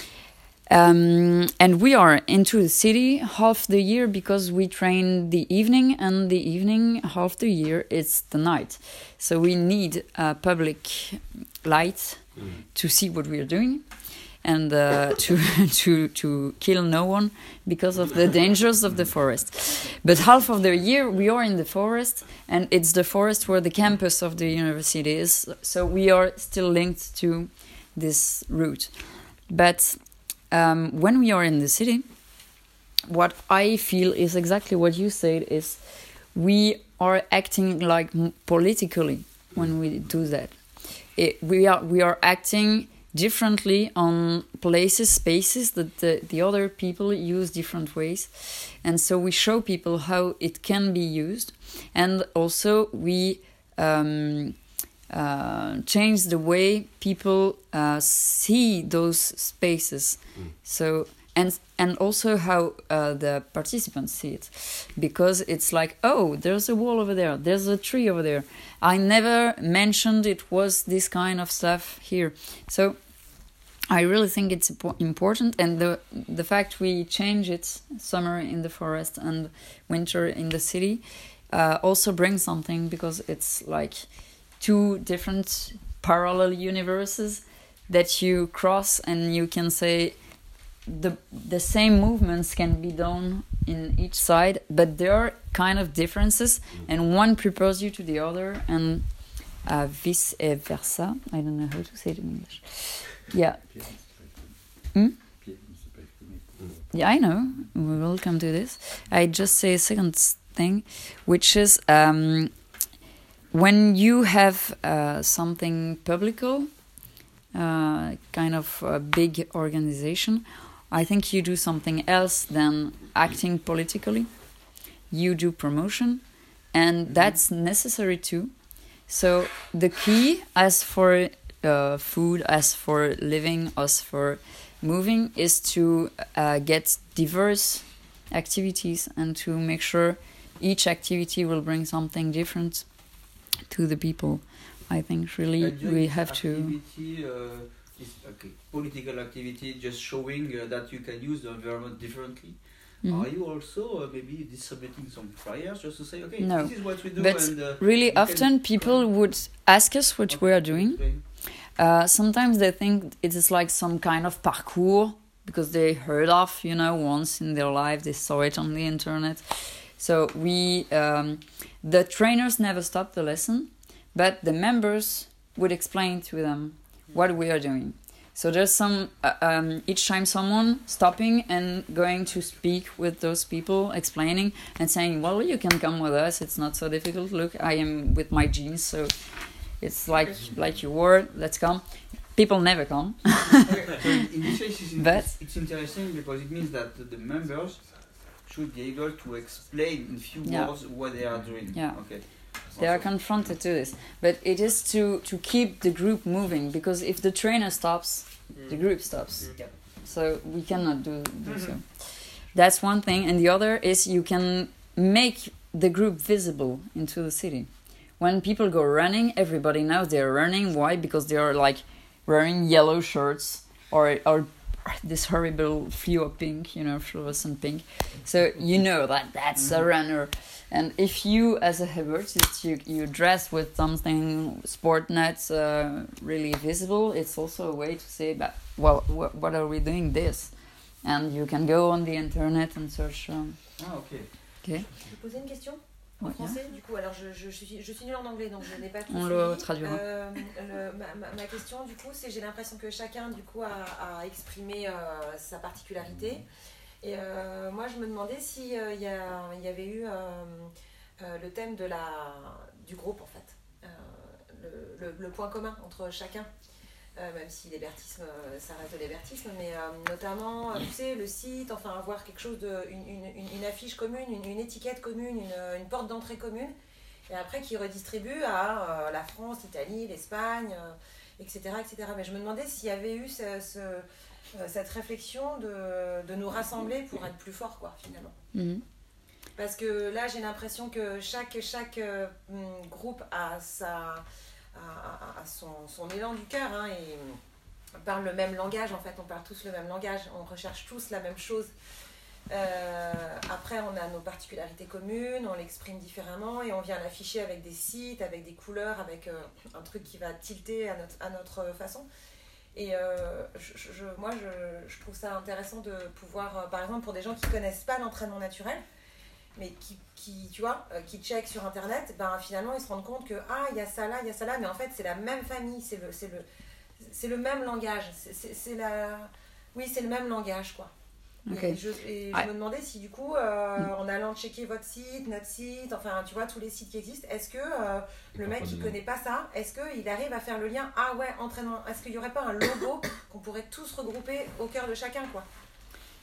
Um, and we are into the city half the year because we train the evening, and the evening half the year it's the night. So we need uh, public light mm. to see what we are doing, and uh, to to to kill no one because of the dangers of the forest. But half of the year we are in the forest, and it's the forest where the campus of the university is. So we are still linked to this route. But um, when we are in the city, what I feel is exactly what you said, is we are acting like politically when we do that. It, we are we are acting differently on places, spaces that the, the other people use different ways. And so we show people how it can be used. And also we um, uh, change the way people uh, see those spaces. Mm. So and and also how uh, the participants see it, because it's like, oh, there's a wall over there, there's a tree over there. I never mentioned it was this kind of stuff here. So I really think it's important, and the the fact we change it, summer in the forest and winter in the city, uh, also brings something, because it's like two different parallel universes that you cross, and you can say the the same movements can be done in each side, but there are kind of differences, and one prepares you to the other, and uh, vice versa. I don't know how to say it in English. Yeah. Hmm? Yeah, I know. We will come to this. I just say a second thing, which is um, when you have uh, something publical, uh, kind of a big organization, I think you do something else than acting politically. You do promotion, and that's necessary too. So the key, as for uh, food, as for living, as for moving, is to uh, get diverse activities and to make sure each activity will bring something different to the people. I think really we have to... Activity, uh, is, okay, political activity, just showing uh, that you can use the environment differently. Mm-hmm. Are you also uh, maybe distributing some flyers just to say, okay, no. this is what we do? But and, uh, really often people would ask us what okay, we are doing. Uh, sometimes they think it is like some kind of parkour, because they heard of, you know, once in their life, they saw it on the internet. So we, um, the trainers never stop the lesson, but the members would explain to them what we are doing. So there's some, uh, um, each time someone stopping and going to speak with those people, explaining and saying, well, you can come with us, it's not so difficult. Look, I am with my jeans, so it's like like you were, let's come. People never come. Okay, so in this case, it's, but, it's interesting because it means that the members should be able to explain in few yeah. words what they are doing. Yeah. Okay. They are confronted to this. But it is to, to keep the group moving, because if the trainer stops, mm. the group stops. Yeah. So we cannot do, do so. That's one thing. And the other is you can make the group visible into the city. When people go running, everybody knows they're running. Why? Because they are like wearing yellow shirts or or this horrible fluo pink, you know, fluorescent pink. So you know that that's mm-hmm. a runner. And if you, as a Herbertist, you you dress with something sport nuts, uh, really visible, it's also a way to say, but well, wh- what are we doing this? And you can go on the internet and search. Um, ah, ok. Okay. Je peux poser une question? En ouais, français, yeah. Du coup, alors je, je, je, suis, je suis nulle en anglais, donc je n'ai pas tout On suivi. le traduira. Euh, le, ma, ma, ma question, du coup, c'est j'ai l'impression que chacun, du coup, a, a exprimé euh, sa particularité. Et euh, moi, je me demandais s'il euh, y, y avait eu euh, euh, le thème de la, du groupe, en fait. Euh, le, le, le point commun entre chacun. Euh, même si l'hébertisme, euh, ça reste de l'hébertisme, mais euh, notamment, euh, tu sais, le site, enfin, avoir quelque chose de, une, une, une affiche commune, une, une étiquette commune, une, une porte d'entrée commune, et après qui redistribue à euh, la France, l'Italie, l'Espagne, euh, et cetera, et cetera. Mais je me demandais s'il y avait eu ce, ce, euh, cette réflexion de, de nous rassembler pour être plus forts, quoi, finalement. Mm-hmm. Parce que là, j'ai l'impression que chaque, chaque euh, groupe a sa... à, à son, son élan du cœur, hein, et on parle le même langage, en fait, on parle tous le même langage, on recherche tous la même chose. Euh, après, on a nos particularités communes, on l'exprime différemment et on vient l'afficher avec des sites, avec des couleurs, avec euh, un truc qui va tilter à notre, à notre façon. Et euh, je, je, moi, je, je trouve ça intéressant de pouvoir, euh, par exemple, pour des gens qui ne connaissent pas l'entraînement naturel, mais qui, qui, tu vois, euh, qui checkent sur internet, ben finalement ils se rendent compte que ah il y a ça là, il y a ça là, mais en fait c'est la même famille, c'est le, c'est le, c'est le même langage, c'est, c'est, c'est la, oui c'est le même langage quoi. Okay. Et je, et je me demandais si du coup euh, mm. en allant checker votre site, notre site, enfin tu vois tous les sites qui existent, est-ce que euh, le mec qui connaît pas ça, est-ce que il arrive à faire le lien, ah ouais entraînement, est-ce qu'il y aurait pas un logo qu'on pourrait tous regrouper au cœur de chacun quoi?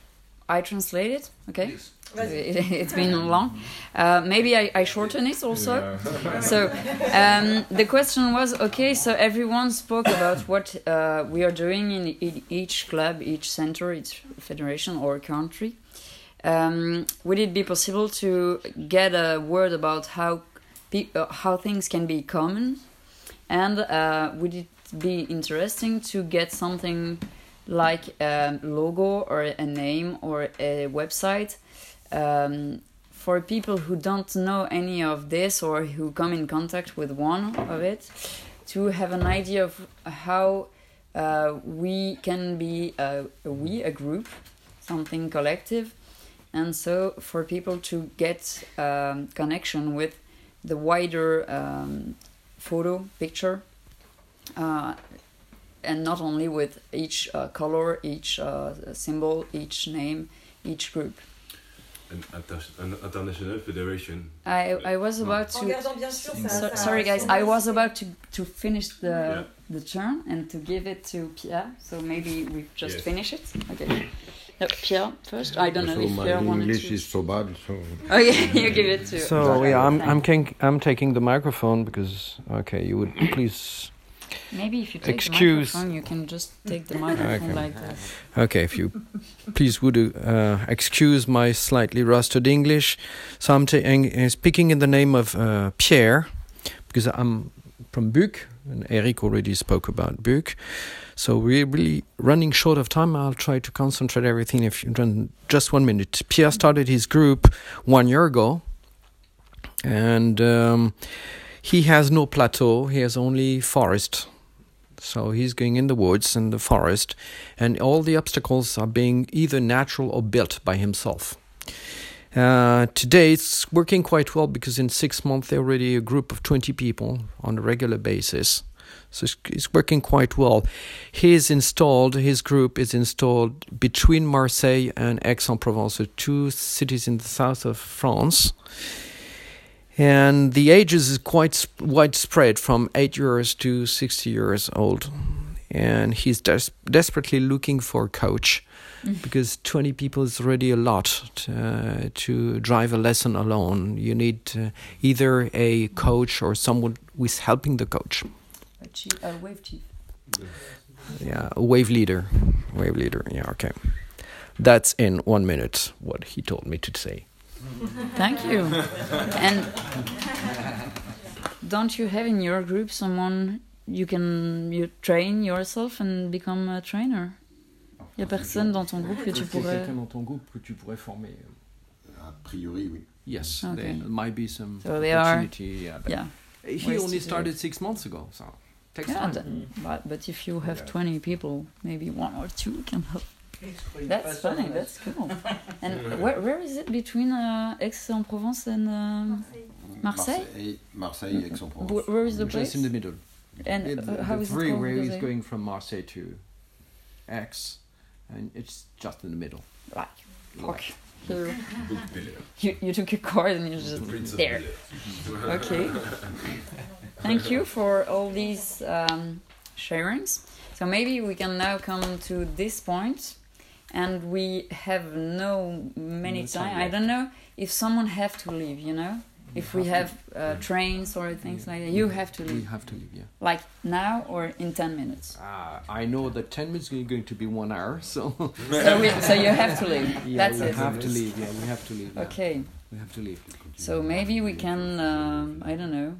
I translate it, okay? Yes. It, it's been long. Uh, maybe I, I shorten it also. Yeah. So um, the question was, okay, so everyone spoke about what uh, we are doing in, in each club, each center, each federation or country. Um, would it be possible to get a word about how pe- uh, how things can be common? And uh, would it be interesting to get something like a logo or a name or a website um, for people who don't know any of this or who come in contact with one of it, to have an idea of how uh, we can be a, a we, a group, something collective, and so for people to get um, connection with the wider um, photo picture, uh, and not only with each uh, color, each uh, symbol, each name, each group. An, inter- an international federation. I I was about En to. gardant bien sûr ça- So, ça- sorry guys, son I was nom, about to to finish the Yeah. the turn and to give it to Pierre. So maybe we just Yes. finish it. Okay. No, Pierre first. I don't know So if my Pierre wanted English to. is so bad. So Okay, you give it to. so yeah, I'm I'm can, I'm taking the microphone because okay, you would please. Maybe if you take Excuse- the microphone, you can just take the microphone Okay. like that. Okay, if you please would uh, excuse my slightly rusted English. So I'm ta- uh, speaking in the name of uh, Pierre, because I'm from Buc, and Eric already spoke about Buc. So we're really running short of time. I'll try to concentrate everything if you run just one minute. Pierre started his group one year ago, and um, he has no plateau. He has only forest. So he's going in the woods and the forest, and all the obstacles are being either natural or built by himself. Uh, today it's working quite well because in six months they're already a group of twenty people on a regular basis. So it's, it's working quite well. He's installed, his group is installed between Marseille and Aix-en-Provence, so two cities in the south of France. And the ages is quite sp- widespread, from eight years to sixty years old. And he's des- desperately looking for a coach, because twenty people is already a lot to, uh, to drive a lesson alone. You need uh, either a coach or someone who is helping the coach. A, chief, a wave chief. Yeah, a wave leader. Wave leader, yeah, okay. That's in one minute what he told me to say. Thank you. And don't you have in your group someone you can you train yourself and become a trainer? Il y a personne dans ton groupe que tu pourrais. Quelqu'un dans ton groupe que tu pourrais former. A priori, oui. Yes, Okay. there might be some So they are- opportunity. Yeah, but Yeah. he ways only to do started it. six months ago, so takes Yeah, time. th- but but if you have Yeah. twenty people, maybe one or two can help. That's funny. That's cool. And where where is it between uh, Aix-en-Provence and um, Marseille? Marseille, Marseille Aix-en-Provence. Wh- where is the place? Just in the middle. And It- uh, how the is it three called? where Because he's I- going from Marseille to Aix, and it's just in the middle. Right. Like, You, you, you took a card and you're just there. Okay. Thank you for all these um, sharings. So maybe we can now come to this point, and we have no many No time time. I left. don't know if someone have to leave. You know, if we have uh, trains or things like that, you have to we leave. have to leave, yeah. Like now or in ten minutes. Uh, I know that ten minutes is going to be one hour, so So we, so you have to leave. yeah, That's we it. have to leave. Yeah, we have to leave. yeah. Okay. We have to leave. So maybe we can, um, I don't know.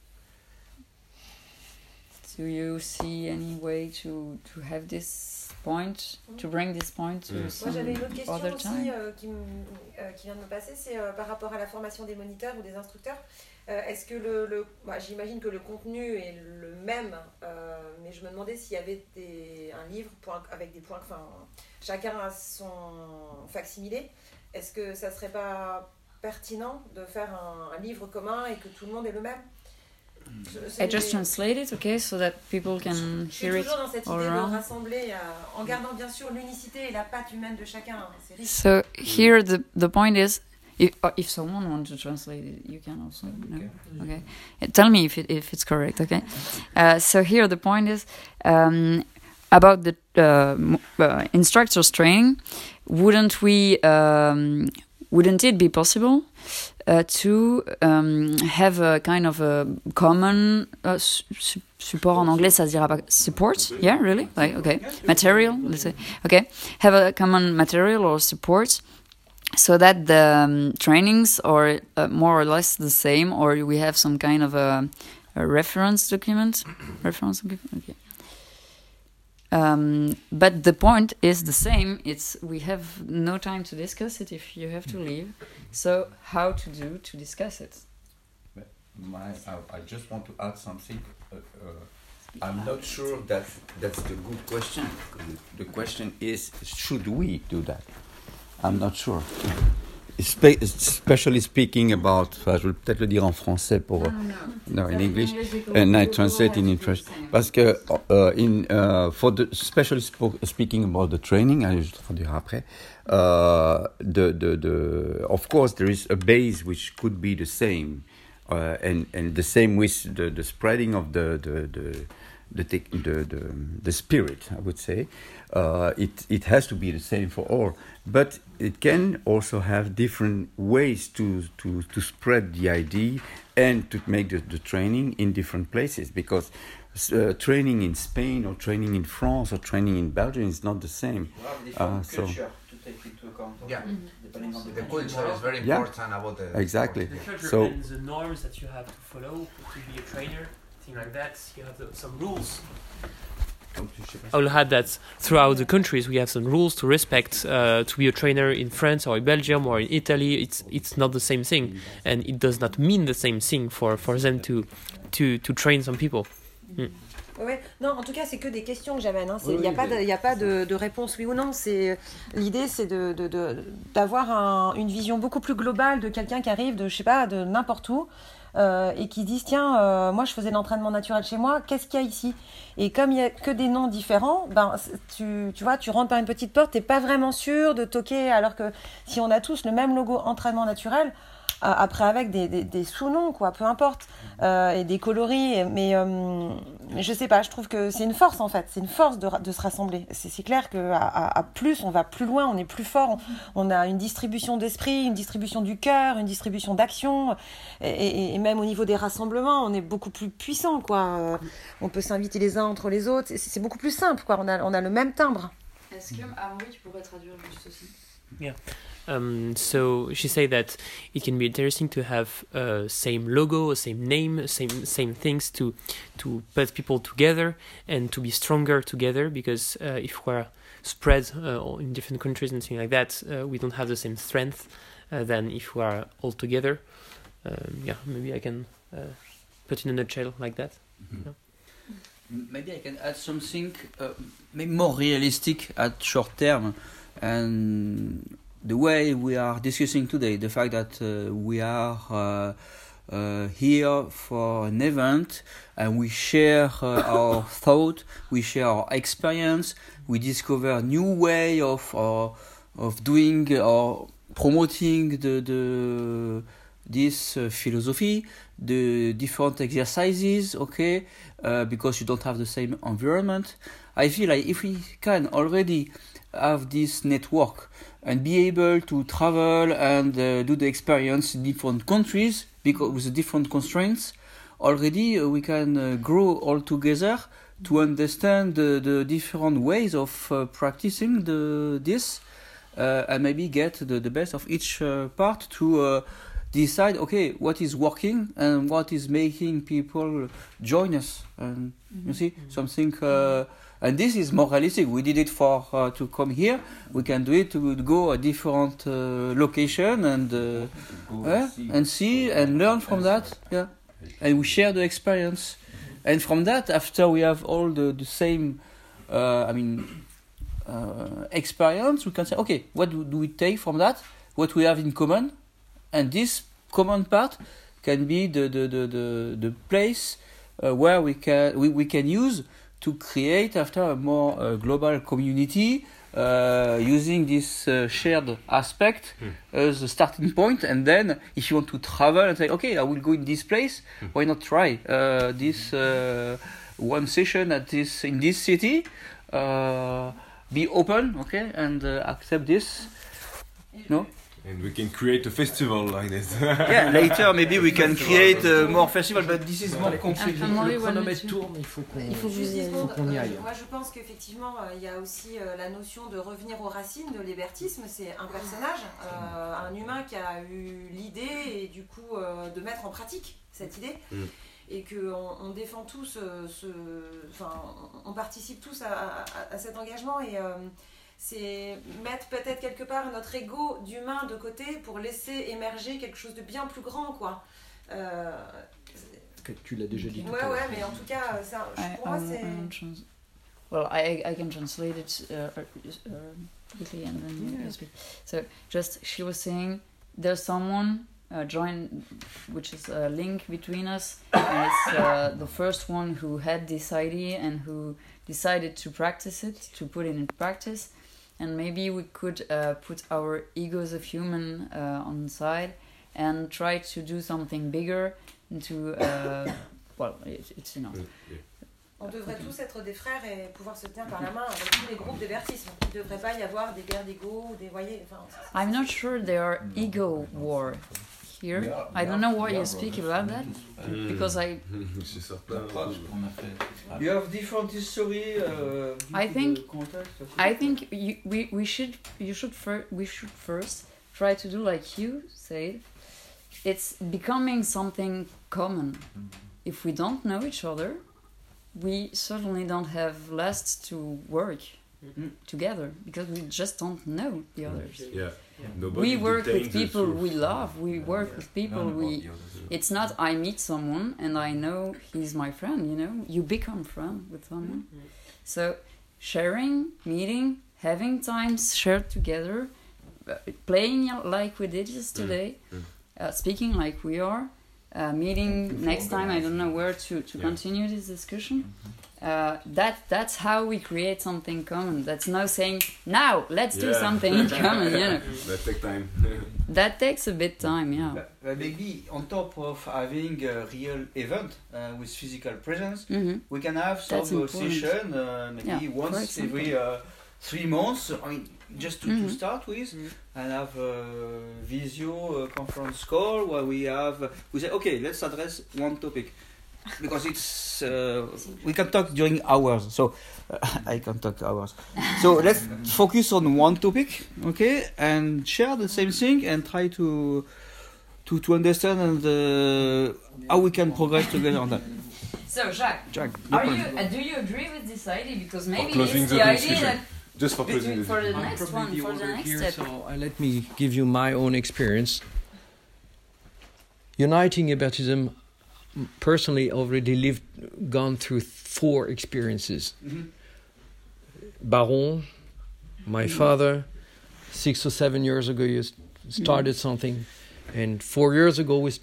Do you see any way to, to have this point, to bring this point to Mm. some Moi j'avais une autre question other aussi time? euh, qui, me- euh, qui vient de me passer, c'est euh, par rapport à la formation des moniteurs ou des instructeurs. Euh, Est-ce que le, le bah, j'imagine que le contenu est le même, euh, mais je me demandais s'il y avait des, un livre point, avec des points, enfin chacun a son facsimilé. Est-ce que ça serait pas pertinent de faire un, un livre commun et que tout le monde ait le même? Je- I just c'est- translate it, okay, so that people can Je suis hear it toujours dans cette all idée de around. rassembler euh, en gardant bien sûr l'unicité et la patte humaine de chacun. hein, C'est riche. So here the the point is, if uh, if someone wants to translate it, you can also. No? Okay. Uh, Tell me if it if it's correct. Okay. Uh, so here the point is, um, about the uh, uh, instructors training, wouldn't we? Um, wouldn't it be possible uh, to um, have a kind of a common uh, su- support en anglais? Ça se dira pas support? Yeah, really? Like okay, material. Let's say okay, have a common material or support. So that the um, trainings are uh, more or less the same, or we have some kind of a, a reference document. reference document. Okay. Um, but the point is the same. It's we have no time to discuss it if you have to leave. So how to do to discuss it? My, I, I just want to add something. Uh, uh, I'm not sure that that's the good question. The question is, should we do that? I'm not sure. Spe- especially speaking about, enfin, je vais peut-être le dire en français pour, No, no. no, in English, and I translate in French. Parce que, uh, in, uh, for the, especially spo- speaking about the training, allez, je le traduirai après, uh, the, the, the, of course, there is a base which could be the same, uh, and, and the same with the, the spreading of the, the, the, the, tech, the, the, the spirit, I would say. Uh, it, it has to be the same for all. But it can also have different ways to, to, to spread the idea and to make the, the training in different places, because uh, training in Spain or training in France or training in Belgium is not the same. Uh, so to take into account. Yeah, Depending on the culture is very Yeah. important about the exactly. The culture So and the norms that you have to follow to be a trainer, thing like that. You have the, some rules. I will add that throughout the countries we have some rules to respect. Uh, to be a trainer in France or in Belgium or in Italy, it's it's not the same thing, and it does not mean the same thing for, for them to to to train some people. Mm. Ouais. Non, en tout cas, c'est que des questions que j'amène. Il Oui, n'y a, oui, pas de- mais- y a pas de, de réponse oui ou non. C'est l'idée, c'est de, de, de- d'avoir un- une vision beaucoup plus globale de quelqu'un qui arrive de, je sais pas, de n'importe où. Euh, et qui disent tiens euh, moi je faisais de l'entraînement naturel chez moi, qu'est-ce qu'il y a ici? Et comme il y a que des noms différents, ben c'est- tu tu vois, tu rentres par une petite porte, t'es pas vraiment sûr de toquer, alors que si on a tous le même logo entraînement naturel, euh, après avec des, des, des sous-noms quoi, peu importe, euh, et des coloris, mais euh, mais je sais pas, je trouve que c'est une force en fait, c'est une force de, ra- de se rassembler. C'est c'est clair que à, à, à plus on va plus loin, on est plus fort, on, on a une distribution d'esprit, une distribution du cœur, une distribution d'action. Et, et, et même au niveau des rassemblements, on est beaucoup plus puissant, quoi. Euh, on peut s'inviter les uns entre les autres. C'est, c'est beaucoup plus simple, quoi. On a, on a le même timbre. Est-ce que Amaury, tu pourrais traduire juste aussi? Um, so she said that it can be interesting to have uh, same logo, same name, same same things to to put people together and to be stronger together. Because uh, if we're spread uh, in different countries and things like that, uh, we don't have the same strength uh, than if we are all together. Um, yeah, maybe I can uh, put in a nutshell like that. Maybe I can add something uh, maybe more realistic at short term, and the way we are discussing today, the fact that uh, we are uh, uh, here for an event and we share uh, our thought, we share our experience, we discover new way of uh, of doing or promoting the the this uh, philosophy, the different exercises, okay, uh, because you don't have the same environment. I feel like if we can already have this network and be able to travel and uh, do the experience in different countries because with different constraints, already uh, we can uh, grow all together to understand the, the different ways of uh, practicing the this uh, and maybe get the, the best of each uh, part to uh, decide, okay, what is working and what is making people join us. And you see, something, uh, and this is more realistic. We did it for uh, to come here. We can do it to go a different uh, location and uh, eh, and see and learn from that. Yeah, and we share the experience. And from that, after we have all the the same, uh, I mean, uh, experience, we can say, okay, what do, do we take from that? What we have in common? And this common part can be the the the the, the place uh, where we can we, we can use to create after a more uh, global community uh, using this uh, shared aspect mm. as a starting point. And then if you want to travel and say, okay, I will go in this place, mm. why not try uh, this uh, one session at this in this city? uh, be open, okay, and uh, accept this. No. And we can create a festival like this. Yeah, later maybe we can create uh, more festival, but this is more complicated. Le chronomètre tourne, il faut qu'on Il faut il juste faut qu'on y aille. Moi, je pense qu'effectivement, euh, il y a aussi euh, la notion de revenir aux racines de l'hébertisme. C'est un personnage, euh, un humain qui a eu l'idée et du coup euh, de mettre en pratique cette idée. Mm. Et qu'on on défend tous, euh, ce, enfin, on participe tous à, à, à cet engagement et euh, c'est mettre peut-être quelque part notre ego d'humain de côté pour laisser émerger quelque chose de bien plus grand, quoi. Euh, Que tu l'as déjà dit tout ouais, à l'heure. ouais, mais en tout cas, ça, I, pour moi, I, c'est... I trans- well, I, I can translate it uh, uh, quickly and then you speak. So, just, she was saying, there's someone uh, join, which is a link between us, and it's uh, the first one who had this idea and who decided to practice it, to put it in practice. And maybe we could uh, put our egos of human uh, on the side and try to do something bigger into, uh, well, it, it's enough. On devrait tous être des frères et pouvoir se tenir par la main avec tous les groupes d'hébertisme. Il ne devrait pas y avoir des guerres d'ego ou des voyez. Enfin, I'm not sure there are ego war here. I don't know why you speak about that, because I... You have different history. Uh, I think context, I think you, we we should you should fir- we should first try to do like you said. It's becoming something common. If we don't know each other, we certainly don't have less to work mm-hmm. together because we just don't know the others. Yeah. Yeah. We work with people we love. We work yeah. with people we. It's not I meet someone and I know he's my friend. You know, you become friend with someone. Mm-hmm. So, sharing, meeting, having times shared together, uh, playing like we did yesterday, mm-hmm. uh, speaking like we are, uh, meeting next time. I don't know where to to yeah. continue this discussion. Uh, that that's how we create something common. That's no saying now let's yeah. do something in common. You know, that takes time. That takes a bit time, yeah. Uh, maybe on top of having a real event uh, with physical presence, mm-hmm. we can have some session uh, maybe yeah, once every uh, three months. I mean, just to, mm-hmm. to start with, mm-hmm. and have a visio uh, conference call where we have uh, we say okay, let's address one topic. Because it's uh, we can talk during hours, so uh, I can talk hours. So let's focus on one topic, okay, and share the same thing and try to to to understand and uh, how we can progress together on that. So Jacques, Jacques are you uh, do you agree with this idea? Because maybe it's the, the idea that just for closing the for the I'm next one, the for the next here, step. So uh, let me give you my own experience. Uniting Hébertisme. Personally, already lived, gone through four experiences. Mm-hmm. Baron, my mm-hmm. father, six or seven years ago, you started mm-hmm. something, and four years ago we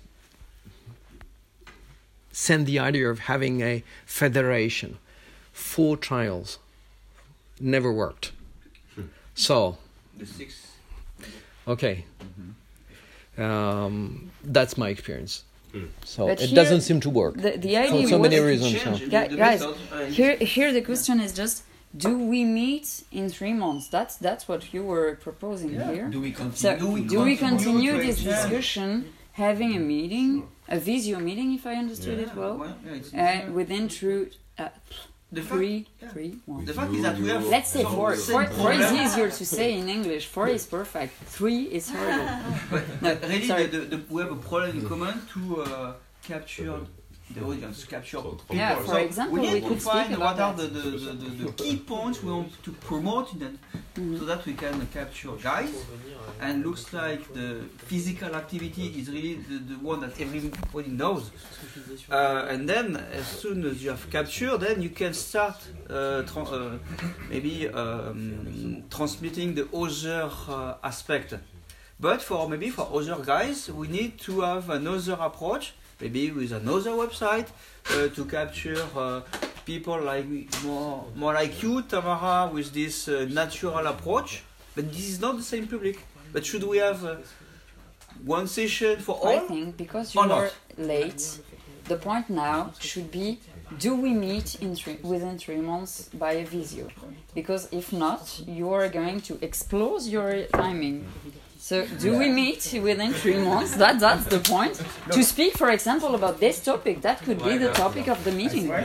sent the idea of having a federation. Four trials, never worked. Sure. So, the six. Okay, mm-hmm. um, that's my experience. Mm. So but it here, doesn't seem to work the, the idea for so many reasons. Change, so. Guys, guys here, here the question is just: do we meet in three months? That's that's what you were proposing yeah. here. Do we continue? So, do we, do we continue, continue this discussion, having a meeting, a visio meeting, if I understood yeah. it well, well yeah, uh, within true uh, the three, fact, yeah. three, one. The fact is that we have. Let's say four. Four, four is easier to say in English. Four is perfect. Three is horrible. But no, really, sorry. the, the, we have a problem in common to. Uh, capture the audience, capture people. Yeah, for so example, we need we to could find speak what about are the, the, the, the, the key points we want to promote in that, mm-hmm. so that we can capture guys. And looks like the physical activity is really the, the one that everybody knows. Uh, and then, as soon as you have captured, then you can start uh, tra- uh, maybe um, transmitting the other uh, aspect. But for maybe for other guys, we need to have another approach. Maybe with another website uh, to capture uh, people like more, more like you, Tamara, with this uh, natural approach. But this is not the same public. But should we have uh, one session for all? I think because you are late, the point now should be do we meet in three, within three months by a visio? Because if not, you are going to explode your timing. So do we meet within three months? That that's the point. To speak, for example, about this topic, that could be the topic of the meeting. One,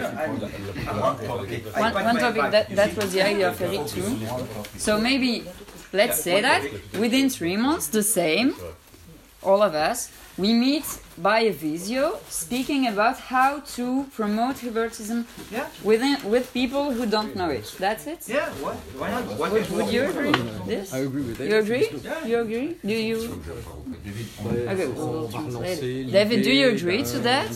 one topic that that was the idea of Eric too. So maybe let's say that within three months, the same, all of us, we meet by a visio, speaking about how to promote Hebertism Yeah. within with people who don't know it. That's it. Yeah, why, why not? Why Would, would you agree with this? I agree with that. You agree? You agree? Do you? Okay. Well, David, do you agree to that?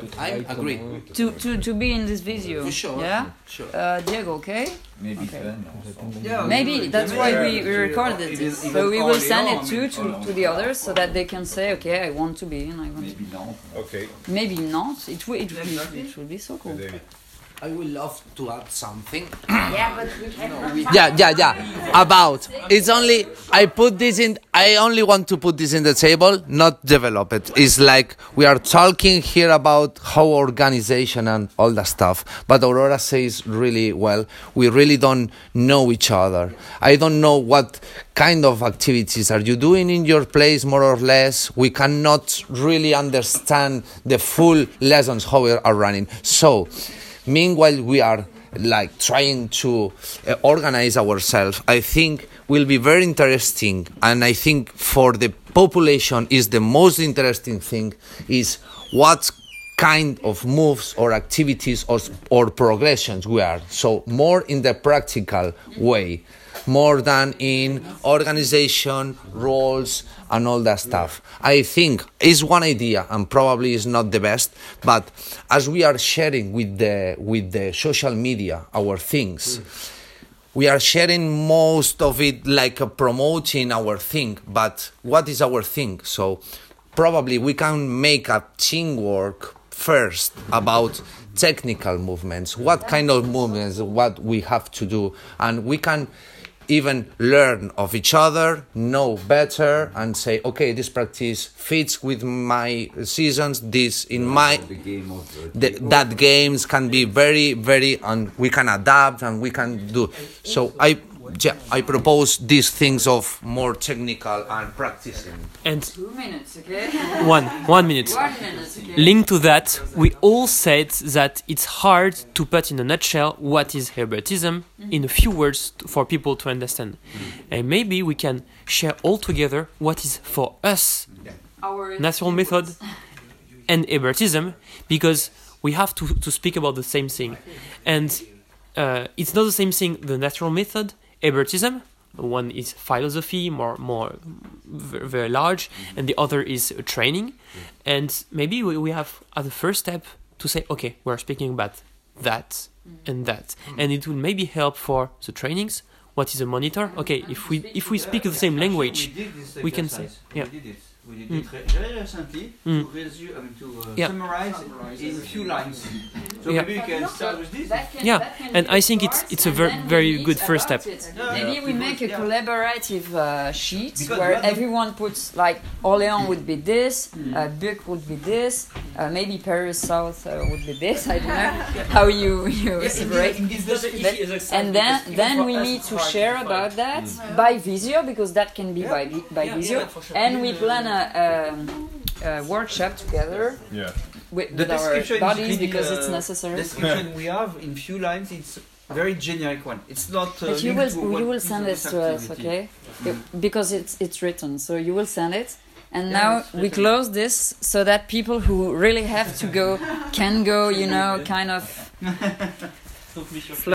I agree. To to to be in this video? For sure. Yeah. Sure. Uh, Diego, okay? Maybe Okay. fun. Yeah, Maybe that's why we, we recorded Even- this. even So we will send Orléans, it to, to to the others so that they can say, okay, I want to be and I want to. Maybe not. Okay. Maybe not. It will. It will. Exactly. It will be so cool. David. I would love to add something. Yeah, but we cannot. Yeah, yeah, yeah. About it's only I put this in. I only want to put this in the table, not develop it. It's like we are talking here about how organization and all that stuff. But Aurora says really well. We really don't know each other. I don't know what kind of activities are you doing in your place, more or less. We cannot really understand the full lessons how we are running. So. Meanwhile, we are like trying to uh, organize ourselves. I think will be very interesting, and I think for the population is the most interesting thing is what kind of moves or activities or, or progressions we are. So more in the practical way, more than in organization, roles, and all that stuff. I think is one idea, and probably is not the best, but as we are sharing with the with the social media our things, mm. we are sharing most of it like uh, promoting our thing. But what is our thing? So probably we can make a teamwork first about technical movements, what kind of movements, what we have to do, and we can even learn of each other, know better, and say, okay, this practice fits with my seasons, this in my... The game of uh, The, that games can be very, very, and we can adapt and we can do. So I, yeah, I propose these things of more technical and practicing. And Two minutes, okay? one, one minute. One minute, okay? Linked to that, we all said that it's hard to put in a nutshell what is Hebertism in a few words t- for people to understand. And maybe we can share all together what is for us Our natural method and Hebertism, because we have to, to speak about the same thing. And uh, it's not the same thing, the natural method, Hebertism. One is philosophy, more more very, very large, and the other is training. And maybe we, we have as a first step to say, okay, we're speaking about that and that, and it will maybe help for the trainings. What is a monitor? Okay, if we if we speak the same language, we can say, yeah. We did it. We did Mm. it re- very recently Mm. to, resu- I mean, to uh, Yeah. summarize in a few lines. So Yeah. maybe we can start with this. That can- Yeah, that can and be I think a it's start, it's a and very then we very meet good first about step. it. Yeah. Maybe we Because- make a yeah. collaborative uh, sheet Because where we have the- everyone puts like Orléans would be this, uh, Buc would be this, uh, maybe Paris South uh, would be this. I don't know how you you separate. But- and then then we need to share about that by visio, because that can be by vi- by visio, and we plan a, um, a workshop together Yeah. with, The with our description is bodies really, because uh, it's necessary. description we have in few lines. It's very generic one. It's not. Uh, But you linked will to what you will is send this this to us, activity. okay? It- because it's it's written, so you will send it. And Yeah, now it's we written. close this so that people who really have to go can go, you know, kind of